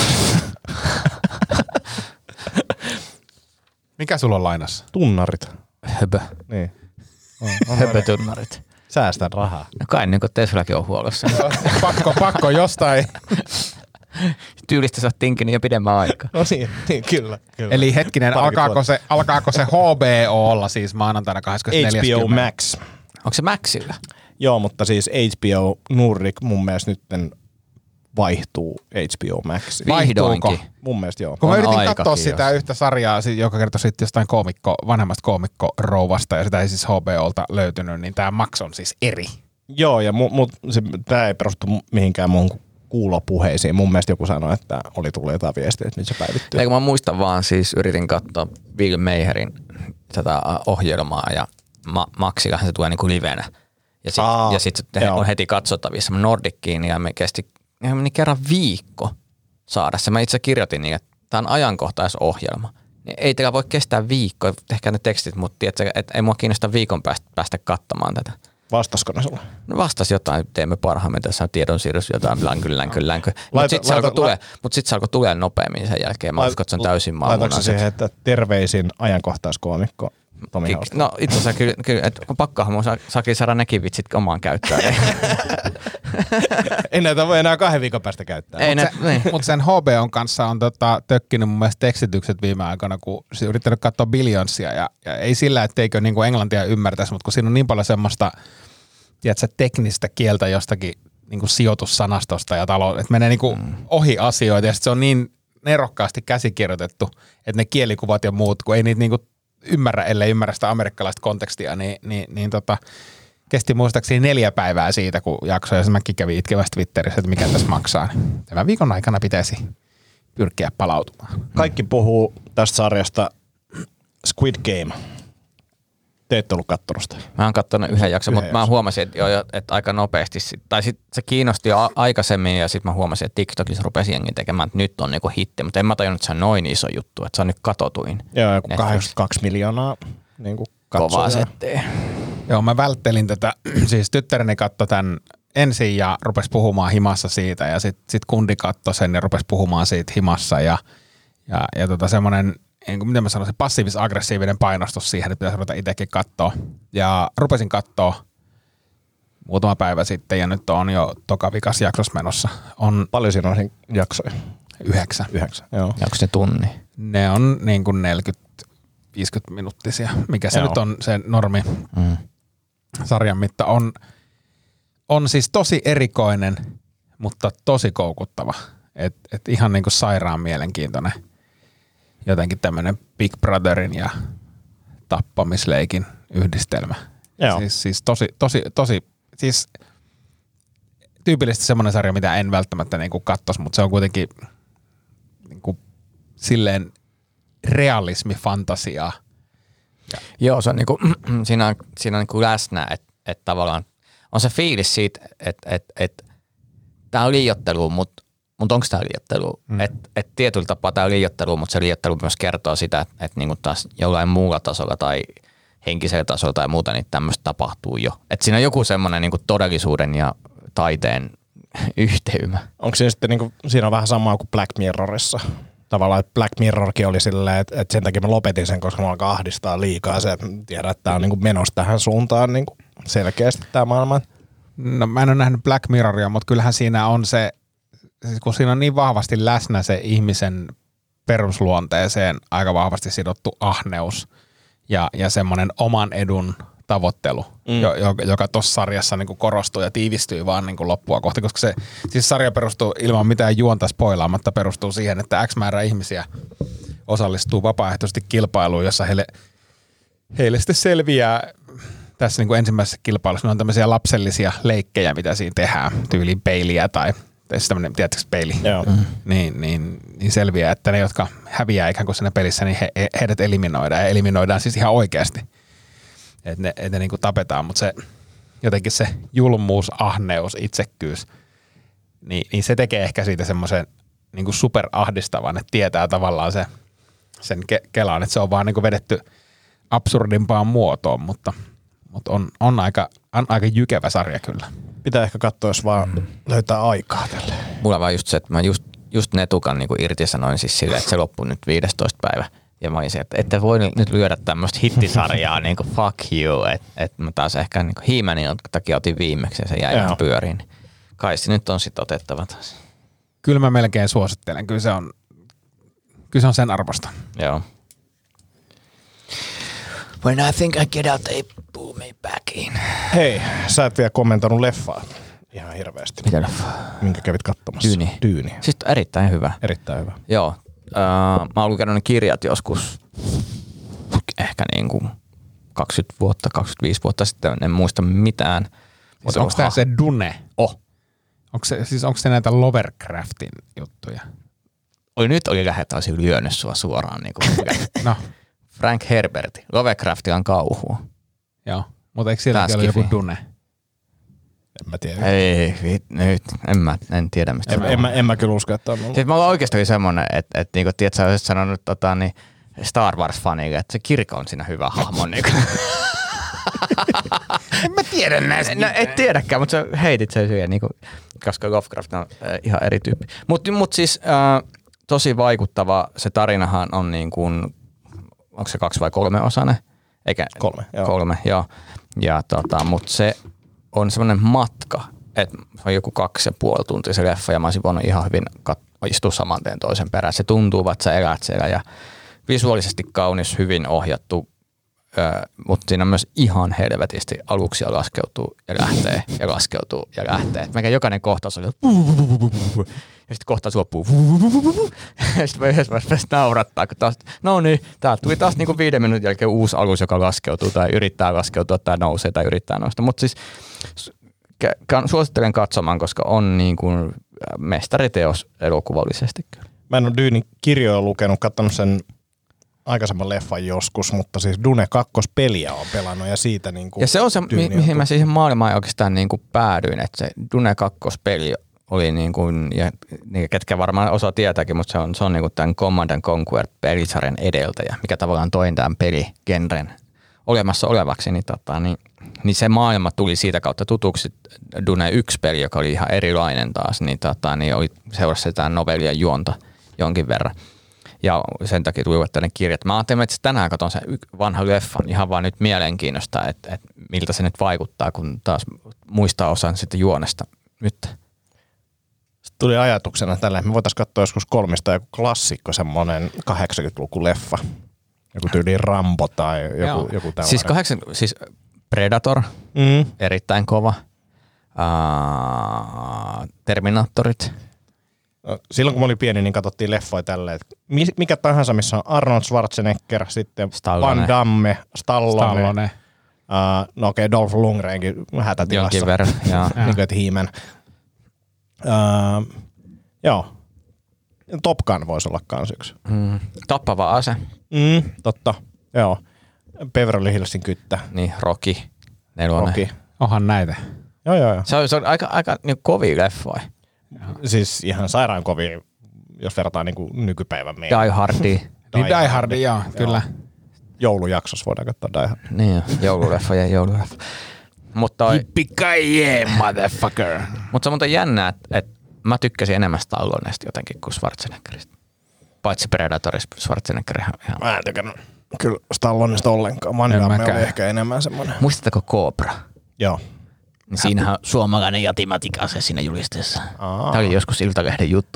Mikä sulla on lainassa? Tunnarit. Höbö. Niin. Höbötunnarit. Säästän rahaa. No kai niin kuin Teslakin on huollossa. pakko, pakko jostain. Tyylistä sä oot tinkinyt jo pidemmän aikaa. No niin, niin kyllä, kyllä. Eli hetkinen, alkaako se, alkaako se H B O olla siis maanantaina kahdeskymmenesneljäs H B O Max. Onko se Maxilla? Joo, mutta siis H B O Nordic mun mielestä nytten vaihtuu H B O Maxiin. Vihdoinkin. Mun mielestä joo. Kun mä On yritin aikakin, katsoa sitä jos. yhtä sarjaa, joka kertoi sitten jostain koomikko, vanhemmasta koomikko-rouvasta, ja sitä ei siis H B Olta löytynyt, niin tämä Max on siis eri. Joo, ja mu, mu, se, tää ei perustu mihinkään mun kuulopuheisiin. Mun mielestä joku sanoi, että oli tullut jotain viestiä, että nyt se päivittyy. Eikö mä muistan vaan, siis yritin katsoa Bill Maherin tätä ohjelmaa, ja ma- Maxillahan se tulee niinku livenä. Ja sitten Aa, ja sit se joo. on heti katsottavissa Nordickiin, ja me kesti ja meni kerran viikko saada se. Mä itse kirjoitin niin, että tämä on ajankohtaisohjelma. Ei teillä voi kestää viikkoa, tehkää ne tekstit, mutta tiedätkö, että ei mua kiinnosta viikon päästä, päästä katsomaan tätä. Vastasko ne sulle? No vastas jotain, teemme parhaamme tässä tiedonsiirrossa jotain länky, länky, länky. Mutta Laita- sitten se, laita- alkoi tule, la- mut sit se alkoi tulee nopeammin sen jälkeen. Mä Lait- uskon, että se on täysin Laitatko maailman. se siihen, että terveisin ajankohtaiskoomikko Tomi Hausta? No itse asiassa kyllä, kyllä että pakkohan mun saakin saada nekin vitsit omaan käyttöön. Ei näitä voi enää kahden viikon päästä käyttää. Ei Mutta ne, niin. se, mut sen H B On kanssa on tota, tökkinyt mun mielestä tekstitykset viime aikoina, kun se yrittänyt katsoa Billionsia, ja, ja ei sillä, etteikö niinku englantia ymmärtäisi, mutta kun siinä on niin paljon semmoista, tiedätkö, teknistä kieltä jostakin niinku sijoitussanastosta ja talous, että menee niinku mm. ohi asioita ja sit se on niin nerokkaasti käsikirjoitettu, että ne kielikuvat ja muut, kun ei niitä niinku ymmärrä, ellei ymmärrä sitä amerikkalaista kontekstia, niin, niin, niin tota, kesti muistaakseni neljä päivää siitä, kun jakso, ja mäkin kävin itkevästi Twitterissä, että mikä tässä maksaa. Tämän viikon aikana pitäisi pyrkiä palautumaan. Kaikki puhuu tästä sarjasta Squid Game. Te ette ollut kattonut sitä. Mä oon kattonut yhden jakson, Yhden mutta mä huomasin, että, jo, että aika nopeasti, sit, tai sit se kiinnosti jo aikaisemmin ja sitten mä huomasin, että TikTokissa rupesi jengi tekemään, että nyt on niinku hitti, mutta en mä tajunnut, että se on noin iso juttu, että se on nyt katotuin. Joo, joku kahdeksankymmentäkaksi miljoonaa niin kovaa settiä. Joo, mä välttelin tätä, siis tyttäreni katsoi tämän ensin ja rupesi puhumaan himassa siitä ja sitten sit kundi katsoi sen ja rupesi puhumaan siitä himassa ja, ja, ja tota semmoinen, niin kuin miten mä sanoisin, passiivis-aggressiivinen painostus siihen, että pitäisi ruveta itsekin katsoa. Ja rupesin katsoa muutama päivä sitten ja nyt on jo toka vikas jaksossa menossa. On paljon siinä on jaksoja? Yhdeksän. Yhdeksän, joo. Ja onko ne tunni? Ne on niin kuin neljäkymmentä viisikymmentä minuuttisia, mikä se joo. nyt on se normi mm. sarjan mitta. On, on siis tosi erikoinen, mutta tosi koukuttava. Et, et ihan niin kuin sairaan mielenkiintoinen. Jotenkin tämmöinen Big Brotherin ja tappamisleikin yhdistelmä. Joo. Siis, siis tosi, tosi, tosi, siis tyypillisesti semmoinen sarja, mitä en välttämättä niinku kattoisi, mutta se on kuitenkin niinku silleen realismi, fantasiaa. Ja. Joo, se on niinku, siinä on, siinä on niinku läsnä, että et tavallaan on se fiilis siitä, että et, et, tää on liiottelu, mutta Mutta onko tämä liiottelu? Mm. Että et tietyllä tapaa tämä on liiottelu, mutta se liiottelu myös kertoo sitä, että et niinku taas jollain muulla tasolla tai henkisellä tasolla tai muuta, niin tämmöistä tapahtuu jo. Että siinä on joku semmoinen niinku todellisuuden ja taiteen yhteymä. Onko siinä sitten niinku, siinä on vähän samaa kuin Black Mirrorissa? Tavallaan, että Black Mirrorkin oli silleen, että, että sen takia mä lopetin sen, koska mä alkaa ahdistaa liikaa se, että tiedän, että tämä on niinku menossa tähän suuntaan niinku selkeästi tämä maailma. No mä en ole nähnyt Black Mirroria, mutta kyllähän siinä on se, kun siinä on niin vahvasti läsnä se ihmisen perusluonteeseen aika vahvasti sidottu ahneus ja, ja semmoinen oman edun tavoittelu, mm. jo, joka tuossa sarjassa niin kuin korostuu ja tiivistyy vaan niin kuin loppua kohti, koska se siis sarja perustuu ilman mitään juonta spoilaamatta perustuu siihen, että X määrä ihmisiä osallistuu vapaaehtoisesti kilpailuun, jossa heille, heille sitten selviää tässä niin kuin ensimmäisessä kilpailussa, ne on tämmöisiä lapsellisia leikkejä, mitä siinä tehdään, tyyliin peiliä tai siis tämmöinen, tiedätkö, peili, mm. niin, niin, niin selviää, että ne, jotka häviää ikään kuin siinä pelissä, niin he, he, heidät eliminoidaan ja eliminoidaan siis ihan oikeasti. Että ne, et ne niin kuin tapetaan, mutta se jotenkin se julmuus, ahneus, itsekkyys, niin, niin se tekee ehkä siitä semmoisen niin kuin superahdistavan, että tietää tavallaan se, sen ke- kelaan, että se on vaan niin kuin vedetty absurdimpaan muotoon, mutta, mutta on, on, aika, on aika jykevä sarja kyllä. Pitää ehkä katsoa, jos vaan mm. löytää aikaa tälle. Mulla vaan just se, että mä just, just Netukan niin irtisanoin siis silleen, että se loppui nyt viidestoista päivä. Ja mä olisin, että ette voi nyt lyödä tämmöistä hittisarjaa, niin kuin fuck you. Että et mä taas ehkä niin He-Manin takia otin viimeksi ja se jäi vähän pyöriin. Kai se nyt on sitten otettava taas. Kyllä mä melkein suosittelen. Kyllä se on, kyllä se on sen arvosta. Joo. When I think I get out, they pull me back in. Hei, sä et vielä kommentoinut leffaa ihan hirveästi. Mitä leffaa? Minkä kävit katsomassa? Dyyni. Dyyni. Siis erittäin hyvä. Erittäin hyvä. Joo. Uh, mä oon lukenut ne kirjat joskus ehkä niin kuin kaksikymmentä vuotta, kaksikymmentäviisi vuotta sitten. En muista mitään. Siis onko tää se Dune? Oh. Onko se, siis onko se näitä Lovecraftin juttuja? Oi nyt oli lähettä olisi lyönyt sua suoraan. Niin kuin no. Frank Herbert. Lovecraft on kauhua. Joo, mutta eikö silläkin ole joku Dune? En mä tiedä. Ei, vit, nyt, en mä en tiedä mistä. En, en, mä, en mä kyllä usko, että on ollut. Siis mä olen oikeasti semmoinen, että, että niin tiedät, sä olisit sanonut tota, niin Star Wars-fanille, että se Kirk on siinä hyvä hahmo. Niin en mä tiedä näistä. No et tiedäkään, mutta sä heitit sen siihen, niin kuin, koska Lovecraft on äh, ihan eri tyyppi. Mutta mut siis äh, tosi vaikuttava, se tarinahan on niin kuin, onko se kaksi vai kolme osainen? Eikä, kolme, joo. Kolme, joo. Ja tota, mutta se on semmoinen matka, että on joku kaksi ja puoli tuntia se leffa ja mä olisin voinut ihan hyvin kat- istua saman teen toisen perään. Se tuntuu, että sä elät siellä ja visuaalisesti kaunis, hyvin ohjattu, mutta siinä on myös ihan helvetisti aluksia laskeutuu ja lähtee ja laskeutuu ja lähtee. Mekä jokainen kohtaus oli, ja sitten kohtaus loppuu, ja sitten yhdessä vaiheessa naurattaa, kun taas, no niin, täältä tuli taas niinku viiden minuutin jälkeen uusi alus, joka laskeutuu tai yrittää laskeutua tai nousee tai yrittää nousta. Mutta siis suosittelen katsomaan, koska on niin kuin mestariteos elokuvallisesti. Mä en ole Dyynin kirjoja lukenut, katsonut sen aikaisemman leffan joskus, mutta siis Dune kaksi-peliä on pelannut ja siitä niin kuin... Ja se on se, mi- mihin mä siihen maailmaan oikeastaan niin kuin päädyin, että se Dune kaksi-peli oli niin kuin, ja niin ketkä varmaan osaa tietääkin, mutta se on, se on niin kuin tämän Command and Conquer-pelisarjan edeltäjä, mikä tavallaan toi tämän peligenren olemassa olevaksi, niin, tota, niin, niin se maailma tuli siitä kautta tutuksi. Dune yksi-peli, joka oli ihan erilainen taas, niin, tota, niin oli, seurasi sitä novellia juonta jonkin verran. Ja sen takia tuli tällainen kirja. Mä ajattelin, että tänään katson sen vanhan leffan ihan vaan nyt mielenkiinnosta, että, että miltä se nyt vaikuttaa, kun taas muistaa osan sitten juonesta nyt. Sitten tuli ajatuksena tällä, että me voitaisiin katsoa joskus kolmista joku klassikko, semmoinen kahdeksankymmentäluku leffa. Joku tyyli Rambo tai joku, joku tällainen. Siis, kahdeksan, siis Predator, mm. erittäin kova. Uh, Terminaattorit. Silloin kun mä olin pieni, niin katsottiin leffoja tälleen, että mikä tahansa, missä on Arnold Schwarzenegger, sitten Stallone. Van Damme, Stallone. Stallone. Uh, no okei, okay, Dolph Lundgrenkin hätätilassa. Jonkin verran, joo. Niin kuin, että He-Man. Uh, joo. Top Gun voisi olla kans yksi. Mm. Tappava ase. Mm, totta, joo. Beverly Hillsin kyttä. Niin, Rocky. Nelonen. Rocky. Onhan näitä. Joo, joo, joo. Se on, se on aika, aika niin kovia leffoja. Siis ihan sairaan kovia, jos verrataan niin kuin nykypäivän meidän. Die Hardia. Niin Die Hardia, joo, kyllä. Joulujaksossa voidaan katsoa Die Hardia. Niin, joululeffa ja joululeffa. Mutta Yippee-ki-yay, motherfucker. Mutta se on muuten jännää, että et mä tykkäsin enemmän Stallonesta jotenkin kuin Schwarzeneggerista. Paitsi Predatorista Schwarzenegger ihan... Mä en tykännyt kyllä Stallonesta ollenkaan. Van Damme oli ehkä enemmän semmoinen. Muistatteko Cobra? Joo. Niin siinähän suomalainen jatimatikase siinä julisteessa. Aa. Tämä oli joskus Iltalehden juttu.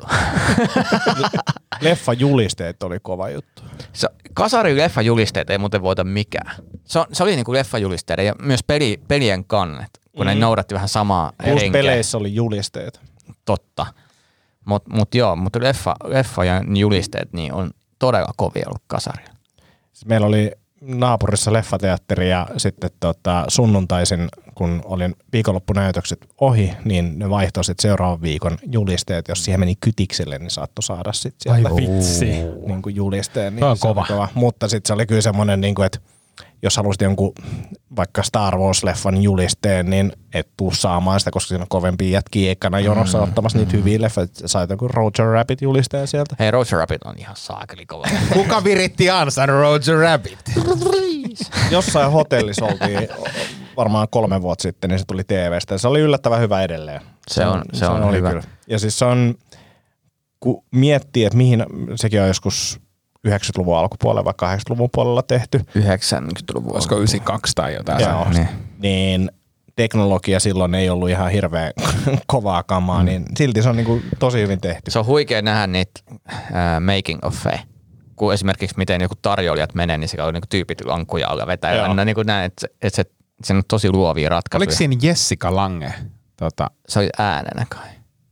Leffajulisteet oli kova juttu. Se, kasari leffajulisteet ei muuten voita mikään. Se, se oli niinku leffajulisteiden ja myös peli, pelien kannet, kun mm. ne noudatti vähän samaa henkeä. Peleissä oli julisteet. Totta. Mutta mut joo, mutta leffa, leffa ja julisteet niin on todella kovia ollut kasarilla. Meillä oli naapurissa leffateatteri ja sitten tota, sunnuntaisin, kun olin viikonloppunäytökset ohi, niin ne vaihtoi sitten seuraavan viikon julisteet. Jos siihen meni kytikselle, niin saattoi saada sitten sieltä niin kuin julisteen. Niin on kova. kova. Mutta sitten se oli kyllä semmoinen, niin kuin, että jos halusit jonkun vaikka Star Wars-leffan julisteen, niin et tuu saamaan sitä, koska siinä on kovempia jätkiä ekana jonossa ottamassa niitä hyviä leffoja. Sait jonkun Roger Rabbit-julisteen sieltä. Hei, Roger Rabbit on ihan saakeli kova. Kuka viritti ansan Roger Rabbit? Jossain hotellissa oltiin varmaan kolme vuotta sitten, niin se tuli T V:stä. Se oli yllättävän hyvä edelleen. Se on, se, se on, on hyvä. Kyllä. Ja siis se on, kun miettii, että mihin, sekin on joskus yhdeksänkymmentäluvun alkupuolella vai kahdeksankymmentäluvun puolella tehty. yhdeksänkymmentäluvun Olisiko yhdeksänkymmentäkaksi tai jotain. Joo, niin. niin teknologia silloin ei ollut ihan hirveän kovaa kamaa, mm. niin silti se on niinku tosi hyvin tehty. Se on huikea nähdä niitä uh, making offeja. Kun esimerkiksi miten joku tarjoilijat menee, niin siellä on niinku tyypit lankkuja alla vetää. Ja niinku näin, että et se, se on tosi luovia ratkaisuja. Oliko siinä Jessica Lange? Tota... Se oli äänenä kai.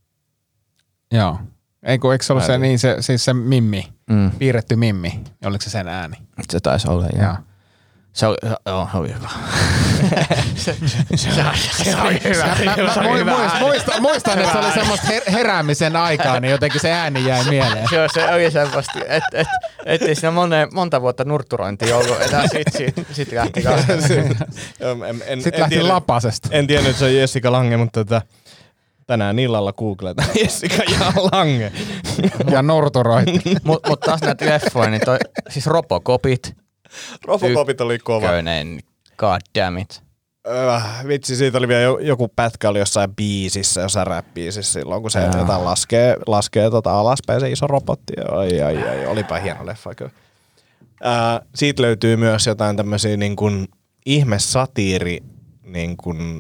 Joo. Eikö, eikö se ollut se, niin se, siis se mimmi, mm. piirretty mimmi? Oliko se sen ääni? Se taisi olla, joo. joo. Se oli, joo, se oli hyvä. se, se, se oli hyvä. Muistan, muistan, että se oli semmoista heräämisen aikaa, niin jotenkin se ääni jäi mieleen. Joo, se oli semmoista, että et, et, et siinä monta, monta vuotta nurtturointia ollut, että sit, sit, sit lähti kasvamaan. Sitten lähti lapasesta. En tiennyt, että se on Jessica Lange, mutta tota, tänään illalla googletaan Jessica ja Lange. Ja nurturointi. Mutta mut taas näitä leffoja, niin toi, siis Robocopit. Robocopit oli kova. Ykkönen, god damn it. Öö, vitsi, siitä oli vielä joku pätkä oli jossain biisissä, jossain rap-biisissä silloin, kun se Jaa. jotain laskee, laskee tota alaspäin se iso robotti. Ai, ai, ai, olipa hieno leffa kyllä. Öö, siitä löytyy myös jotain tämmöisiä niin kuin ihmesatiiri niin kuin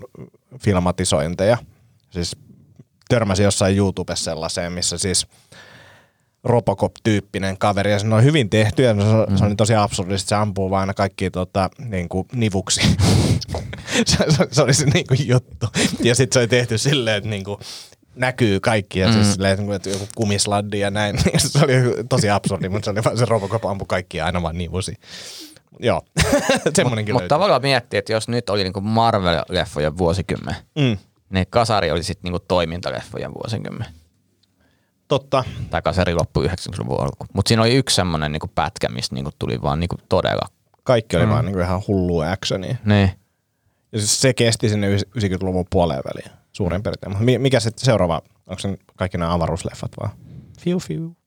filmatisointeja. Siis törmäsin jossain YouTubessa sellaiseen, missä siis Robocop-tyyppinen kaveri, ja se on hyvin tehty, ja se, mm. se on tosi absurdista, se ampuu vaan aina kaikki tota, niinku, nivuksi. se, se, se oli se niinku, juttu. Ja sitten se oli tehty silleen, että niinku, näkyy kaikki, ja mm. siis silleen, että joku kumisladdi ja näin. Ja se oli tosi absurdi, mutta se oli vaan se Robocop ampui kaikki aina vaan nivusi. Joo, semmonenkin Mutta tavallaan miettii, että jos nyt oli niinku Marvel-leffojen vuosikymmen, mm. niin kasari oli sitten niinku toimintaleffojen vuosikymmen. Totta. Tai kasari loppui yhdeksänkymmentäluvun alku. Mutta siinä oli yksi semmoinen niinku pätkä, mistä niinku tuli vaan niinku todella. Kaikki oli mm. vaan niinku ihan hullua actionia. Niin. Ja siis se kesti sinne yhdeksänkymmentäluvun puoleen väliin suurin piirtein. Mikä sitten seuraava, onko se kaikki nämä avaruusleffat vaan? Fiu fiu.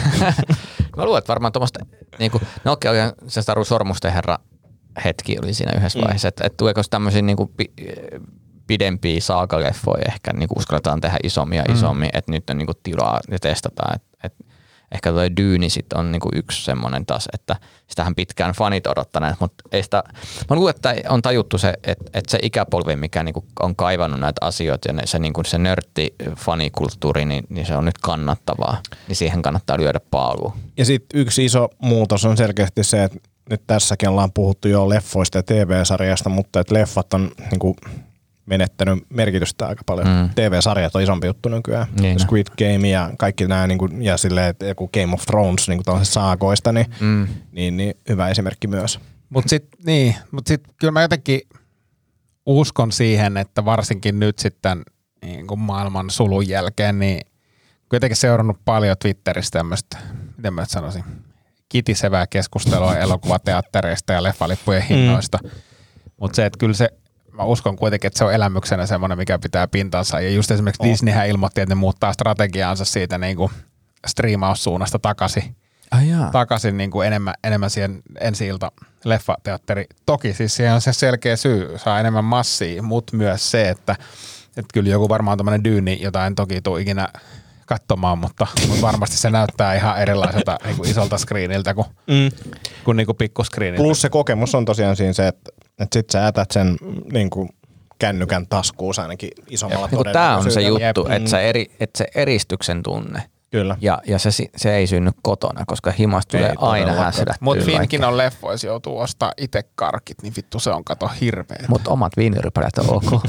Mä luulen, että varmaan tuommoista, niinku, no okei, okay, se Star Wars Sormusten herra hetki oli siinä yhdessä mm. vaiheessa, että et tuleeko tämmöisiä niinku pi, pidempiä saakaleffoja ehkä niinku uskalletaan tehdä isommin ja isommin, mm. että nyt on niinku tilaa ja testataan, että et, ehkä toi Dune sit on niinku yksi semmoinen taas, että sitähän pitkään fanit odottaneet, mutta ei sitä, mä luulen, että on tajuttu se, että, että se ikäpolvi, mikä niinku on kaivannut näitä asioita ja se, niinku se nörtti fanikulttuuri, niin, niin se on nyt kannattavaa, niin siihen kannattaa lyödä paalua. Ja sitten yksi iso muutos on selkeästi se, että nyt tässäkin ollaan puhuttu jo leffoista ja T V-sarjasta, mutta että leffat on niinku menettänyt merkitystä aika paljon. Mm. T V-sarjat on isompi juttu nykyään. Niin. Squid Game ja kaikki nämä, niin kuin, ja silleen, että joku Game of Thrones niin kuin saakoista, niin, mm. niin, niin hyvä esimerkki myös. Mutta sitten niin, mut sit, kyllä mä jotenkin uskon siihen, että varsinkin nyt sitten niin kuin maailman sulun jälkeen, niin kuitenkin seurannut paljon Twitteristä tämmöistä, miten mä sanoisin, kitisevää keskustelua elokuvateattereista ja leffalippujen hinnoista. Mm. Mutta se, että kyllä se mä uskon kuitenkin, että se on elämyksenä semmoinen, mikä pitää pintansa. Ja just esimerkiksi oh. Disneyhän ilmoitti, että ne muuttaa strategiaansa siitä niin kuin striimaussuunnasta takaisin. Ai jaa. Takaisin niin kuin enemmän, enemmän siihen ensi-ilta leffateatteri. Toki siis siihen on se selkeä syy, saa enemmän massia, mutta myös se, että, että kyllä joku varmaan tämmöinen Dyyni, jota en toki tule ikinä katsomaan, mutta, mutta varmasti se näyttää ihan erilaiselta niin kuin isolta screeniltä kuin, mm. kuin, niin kuin pikkuskriiniltä. Plus se kokemus on tosiaan siinä se, että, että sit sä ätät sen niin kuin kännykän taskuun ainakin isommalla niin todella. Tämä on se juttu, että, se eri, että se eristyksen tunne. Kyllä. Ja, ja se, se ei synny kotona, koska himasta tulee aina hässättyä. Mutta Finkin on leffoissa joutuu ostaa itse karkit, niin vittu se on kato hirveä. Mutta omat viinirypälet on ok.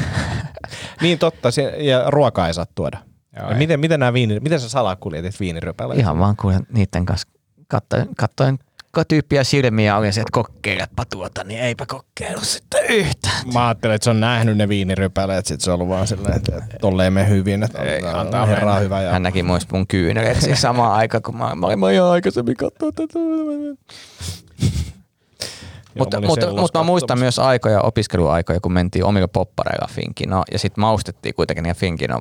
Niin totta, ja ruokaa ei saa tuoda. Joo, miten, miten, nämä viini, miten sä salakuljetit viinirypäleitä? Ihan vaan kuulen niiden kanssa katsoin, katsoin tyyppiä silmiä ja olin se, että kokeilepa tuota, niin eipä kokeilu sitten yhtään. Mä ajattelin, että se on nähnyt ne viinirypäleet, sit se on ollut vaan silleen, että tolleen me hyvin, että ei, antaa herraa hyvä. Ja... Hän näki muista mun kyyneleet siis samaan aikaan, kun mä, mä olin ihan aikaisemmin katsoa tätä. Mutta, mutta, mutta mä muistan myös aikoja, opiskeluaikoja, kun mentiin omilla poppareilla Finkinoon ja sitten maustettiin kuitenkin niitä Finkinoon.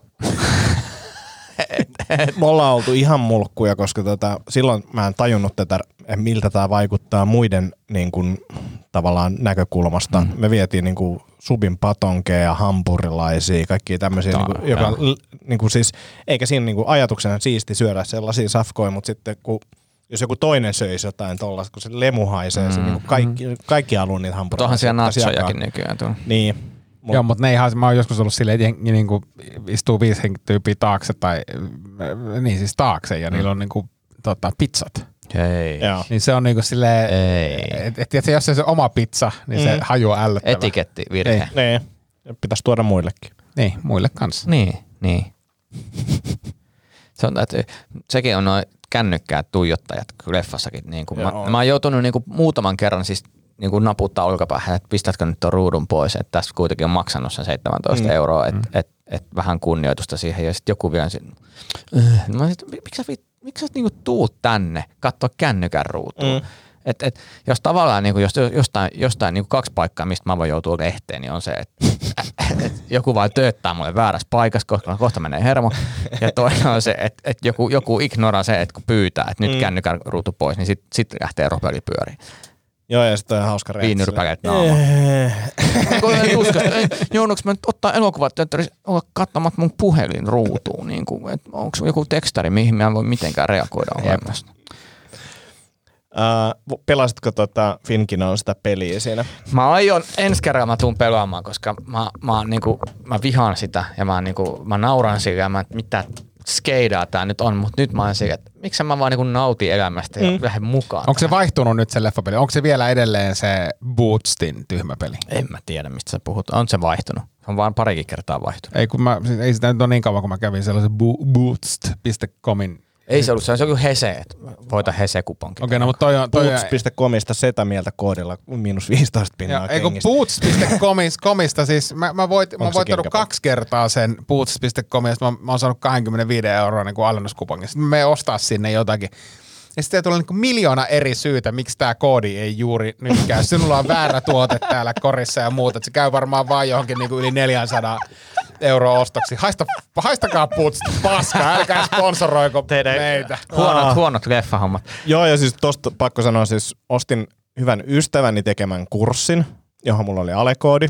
Me ollaan oltu ihan mulkkuja, koska tota, silloin mä en tajunnut tätä, miltä tämä vaikuttaa muiden niin kun, tavallaan näkökulmasta. Mm. Me vietiin niin kun, subin patonkeja, hampurilaisia, kaikkia tämmöisiä, niin kun, joka, niin kun, siis, eikä siinä niin kun, ajatuksena siisti syödä sellaisia safkoja, mutta sitten kun jos joku toinen söisi jotain tollaista, kun se lemu haisee, mm. se, niin kun, kaikki, kaikki haluaa niitä hampurilaisia. Tuohan siellä natsojakin nykyään tuolla. Niin. Mut. Joo, mutta ne ihan, mä oon joskus ollut silleen, että jengi niinku istuu viisi henkityyppiä taakse tai niin siis taakse ja mm. niillä on niinku tota, pizzat. Hei. Niin se on niinku silleen, että et, et, jos se on se oma pizza, niin mm. se haju on ällöttävä. Etiketti virhe. Niin. Pitäisi tuoda muillekin. Niin, muille kanssa. Niin, niin. Se on, että sekin on noin kännykkäät tuijottajat leffassakin. Niin kuin mä, mä oon joutunut niinku muutaman kerran siis niin kuin naputtaa olkapäähän, että pistätkö nyt tuon ruudun pois, että tässä kuitenkin on maksanut sen seitsemäntoista mm. euroa, että mm. et, et vähän kunnioitusta siihen, ja sitten joku vielä siinä, miksi sä, miksi sä niinku tuut tänne, katsoa kännykän ruutuun, mm. että et, jos tavallaan niinku, jos, jostain, jostain niinku kaksi paikkaa, mistä mä voin joutua lehteen, niin on se, että et joku vaan tööttää mulle väärässä paikassa, koska kohta menee hermo, ja toinen on se, että et joku, joku ignoraa se, että kun pyytää, että nyt mm. kännykän ruutu pois, niin sitten sit lähtee ropeli pyöriin. Joo, ja sitten on hauska reaktio. Viinirypäleet naama. Joudunko mä nyt ottaa elokuvateatterissa olla katsomat mun puhelin ruutuun? Niin kuin, että onko joku tekstari, mihin mä en voi mitenkään reagoida olemasta? Uh, pelasitko tota Finkinoon sitä peliä siinä? Mä aion, ensi kerralla mä tuun pelaamaan, koska mä, mä, niinku, mä vihaan sitä ja mä, niinku, mä nauran sillä ja mä, mitä skeidaa tää nyt on, mutta nyt mä oon siinä, että miksi mä vaan niin nautin elämästä ja mm. lähden mukaan. Onko se vaihtunut nyt se leffapeli? Onko se vielä edelleen se Bootstin tyhmä peli? En mä tiedä, mistä sä puhut. On se vaihtunut. On vaan parikin kertaa vaihtunut. Ei, kun mä, ei sitä nyt ole niin kauan, kun mä kävin sellaisen bo- boots piste comin. Ei se ollut, se on joku Hese, että voita Hese-kuponkin. Okei, no mutta toi on... Toi Boots piste comista setä mieltä koodilla miinus viisitoista pinnaa ei kun kengistä. Boots piste comista siis, mä, mä, voit, mä oon voittanut kaksi kertaa sen Boots piste comista, mä, mä oon saanut kaksikymmentäviisi euroa niin kuin alennuskuponkin. Sitten mä menen ostaa sinne jotakin. Ja sitten tulee niin miljoona eri syytä, miksi tämä koodi ei juuri nyt käy. Sinulla on väärä tuote täällä korissa ja muuta. Se käy varmaan vaan johonkin niin kuin yli neljäsataa euroa ostoksi. Haista, haistakaa Boots paskaa, älkää sponsoroiko meitä. Huonot, huonot leffahommat. Joo, ja siis tosta pakko sanoa, siis ostin hyvän ystäväni tekemän kurssin, johon mulla oli alekoodi.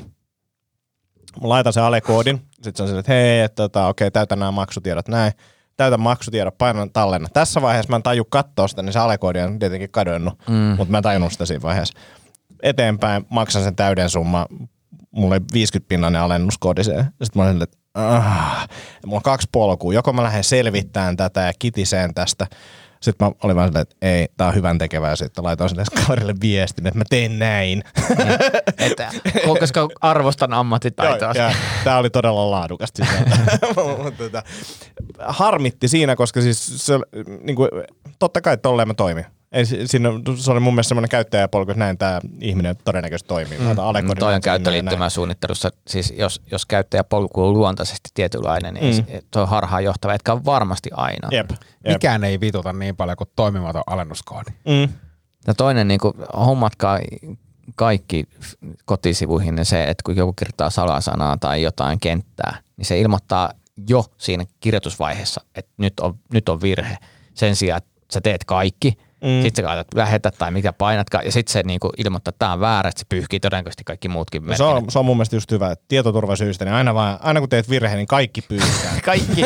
Mä laitan sen alekoodin, sit se on silleen, että hei, että tota, okei, täytä nämä maksutiedot näin. Täytän maksutiedot, painan tallenna. Tässä vaiheessa mä en taju katsoa sitä, niin se alekoodi on tietenkin kadonnut, mm. mutta mä en tajunnut sitä siinä vaiheessa. Eteenpäin maksan sen täyden summa, mulla oli viisikymmentä pinnainen alennuskoodi se. Sitten mä olin, että ah. Mulla on kaksi polkua, joko mä lähden selvittämään tätä ja kitiseen tästä. Sitten mä olin vaan silleen, että ei, tää on hyvän tekevää. Sitten laitoin sinne kaverille viestin, että mä teen näin. Että, koska arvostan ammattitaitoa. Joo, tää oli todella laadukasta. tota, harmitti siinä, koska siis se, niin kuin, totta kai tolleen mä toimin. Ei, siinä, se oli mun mielestä semmoinen käyttäjäpolku, että näin tämä ihminen todennäköisesti toimii. Mm. No toi on käyttöliittymän suunnittelussa. Siis jos, jos käyttäjäpolku on luontaisesti tietynlainen, niin mm. toi on harhaan johtava, etkä on varmasti aina. Jep, jep. Mikään ei vituta niin paljon kuin toimimaton alennuskoodi. Mm. Ja toinen, niin kuin, hommatkaa kaikki kotisivuihin niin se, että kun joku kirjoittaa salasanaa tai jotain kenttää, niin se ilmoittaa jo siinä kirjoitusvaiheessa, että nyt on, nyt on virhe. Sen sijaan, että sä teet kaikki, Mm. Sitten sä laitat lähetä tai mikä painatkaan, ja sitten se niinku ilmoittaa, että tämä on väärä, että se pyyhkii todennäköisesti kaikki muutkin no se, on, se on mun mielestä just hyvä, että tietoturvasyistä, niin aina, vaan, aina kun teet virheen, niin kaikki pyyhkää. Kaikki.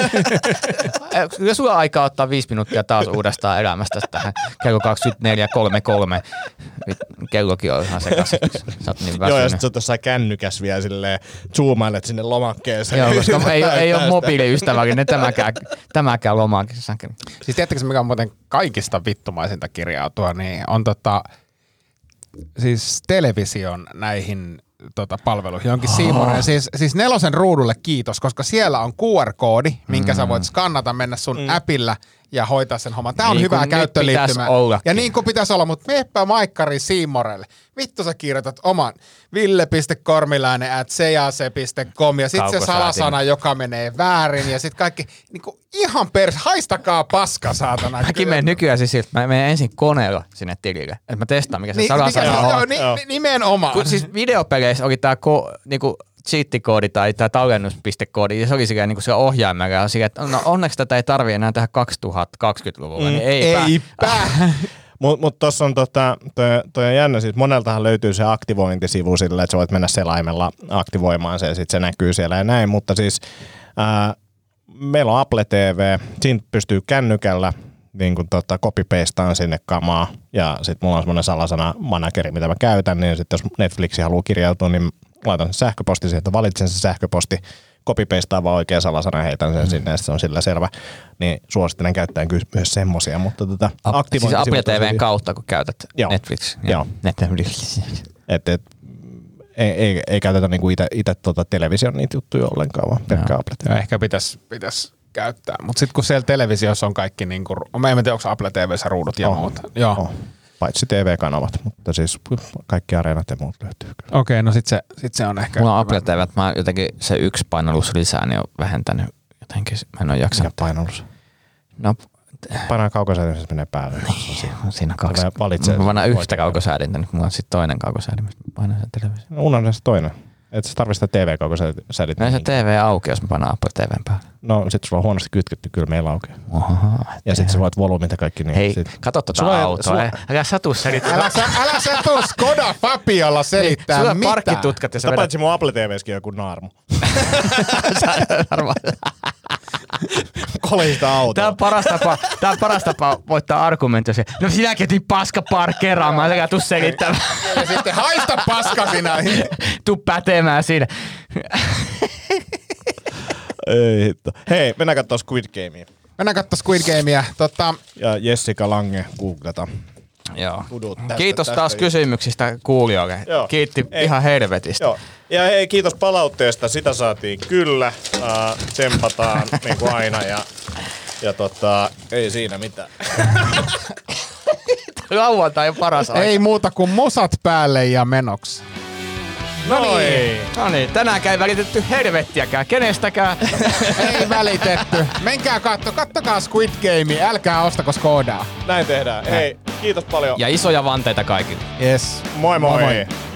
Jos sulla aikaa ottaa viisi minuuttia taas uudestaan elämästä tähän kello kaksikymmentäneljä kolmekymmentäkolme, kellokin on ihan sekaisin. Sä oot niin väsynyt. Joo, ja sitten sä oot jossain kännykäs vielä silleen zoomailet sinne lomakkeeseen. Joo, koska ei, ei ole mobiiliystävällinen tämäkään, tämäkään lomake. Siis tiedättekö mikä on muuten kaikista vittumaisinta kirjautua, niin on tota, siis television näihin tota, palveluihin, jonkin oh. Siimoreen. Siis, siis nelosen ruudulle kiitos, koska siellä on Q R-koodi, minkä mm. sä voit skannata, mennä sun mm. appilla ja hoitaa sen homman. Tää on niin hyvä käyttöliittymä. Ja niin kuin pitäisi olla, mutta meppä maikkari Siimorelle. Vittu sä kirjoitat oman ville piste kormilainen at sejase piste com ja sit se salasana, joka menee väärin ja sit kaikki niinku ihan pers... Haistakaa paska, saatana. Mäkin menen nykyään siis siltä, mä menen ensin koneella sinne tilille, että mä testaan mikä se Ni, salasana mikä, on. Ni, ni, nimenomaan. Kun siis videopeleissä oli tää ko, niinku cheat-koodi tai tää tallennuspistekoodi, ja se oli silleen niinku se ohjaimella, ja silleen, että no onneksi tätä ei tarvii enää tehdä kaksituhattakaksikymmentäluvulla, mm, niin eipä. Eipä. Mutta mut tuossa on, tota, toi, toi on jännä, siis moneltahan löytyy se aktivointisivu sillä, että sä voit mennä selaimella aktivoimaan se ja sitten se näkyy siellä ja näin, mutta siis ää, meillä on Apple T V, siinä pystyy kännykällä niin kun tota, copy-pastaan sinne kamaa ja sitten mulla on semmoinen salasana manageri, mitä mä käytän, niin sitten jos Netflixi haluaa kirjautua, niin laitan sen sähköposti sieltä, valitsen sen sähköposti, copy-pastaan vaan oikea salasana ja heitän sen mm. sinne, ja se on sillä selvä. Niin suosittelen käyttäen kyllä myös semmosia, mutta tota A- siis Apple T V:n kautta, kun käytät joo. Netflix. Joo. Netflix. Et, et, ei, ei, ei käytetä niinku itse tota television niitä juttuja ollenkaan, vaan pelkkää Apple T V. Ehkä pitäisi pitäis käyttää, mutta sitten kun siellä televisiossa on kaikki, niinku, mä en tiedä, onko Apple T V:ssä ruudut ja oh. muuta. Joo. Oh. Paitsi T V-kanavat, mutta siis kaikki areenat ja muut löytyy. Okei, okay, no sit se, sit se on ehkä... Mulla on Apple T V, että mä jotenkin se yksi painallus lisää, niin on vähentänyt jotenkin, mä en ole jaksanut. Mikä painallus? No... Painaa kaukosäädin, se menee päälle. Niin, on siinä kaksi. Mä painaa yhtä kaukosäädintä, niin mulla on sitten toinen kaukosäädin, mistä mä painan sen televisio. No unohdan se toinen. Et sä tarvitse sitä T V-kaukosäädintä. No ei se T V auki, jos mä painaan Apple T V:n päälle. No sit sulla on huonosti kytketty, kyllä meillä aukeaa. Oho, ja sit sä voit volyymit ja kaikki niin. Hei, sit... kato tota sulla autoa. Sulla... Älä sä tuu selittää. Älä sä, älä sä tuu Skoda Fabialla selittää sulla mitään. Parkkitutkat ja sä vedät... vedät... Paitsi mun Apple T V:skin joku naarmu. Kolista autoa. Tää on paras tapa, tää on paras tapa voittaa argumentti. No sinäkin niin paska parkkeeraamaan, älä tuu selittämään. Ja sitten haista paska sinä. Tuu pätemään siinä. Ei hitto. Hei, mennään katsomaan Squid Gamea. Mennään katsomaan Squid Gamea. Tota, Ja Jessica Lange googleta. Joo. Udut tästä, Kiitos tästä taas just. kysymyksistä kuulijoille. Joo. Kiitti Ei. ihan helvetistä. Joo. Ja hei, kiitos palautteesta. Sitä saatiin kyllä. Uh, tsempataan niin kuin aina. Ja, ja tota, ei siinä mitään. Lauantai on paras aika. ei muuta kuin musat päälle ja menoksi. No niin. No niin, tänäänkään ei välitetty helvettiäkään, kenestäkään. Ei välitetty. Menkää katto, kattokaa Squid Game, älkää ostako Skodaa. Näin tehdään. Hei, kiitos paljon. Ja isoja vanteita kaikille. Yes. Moi moi. moi, moi.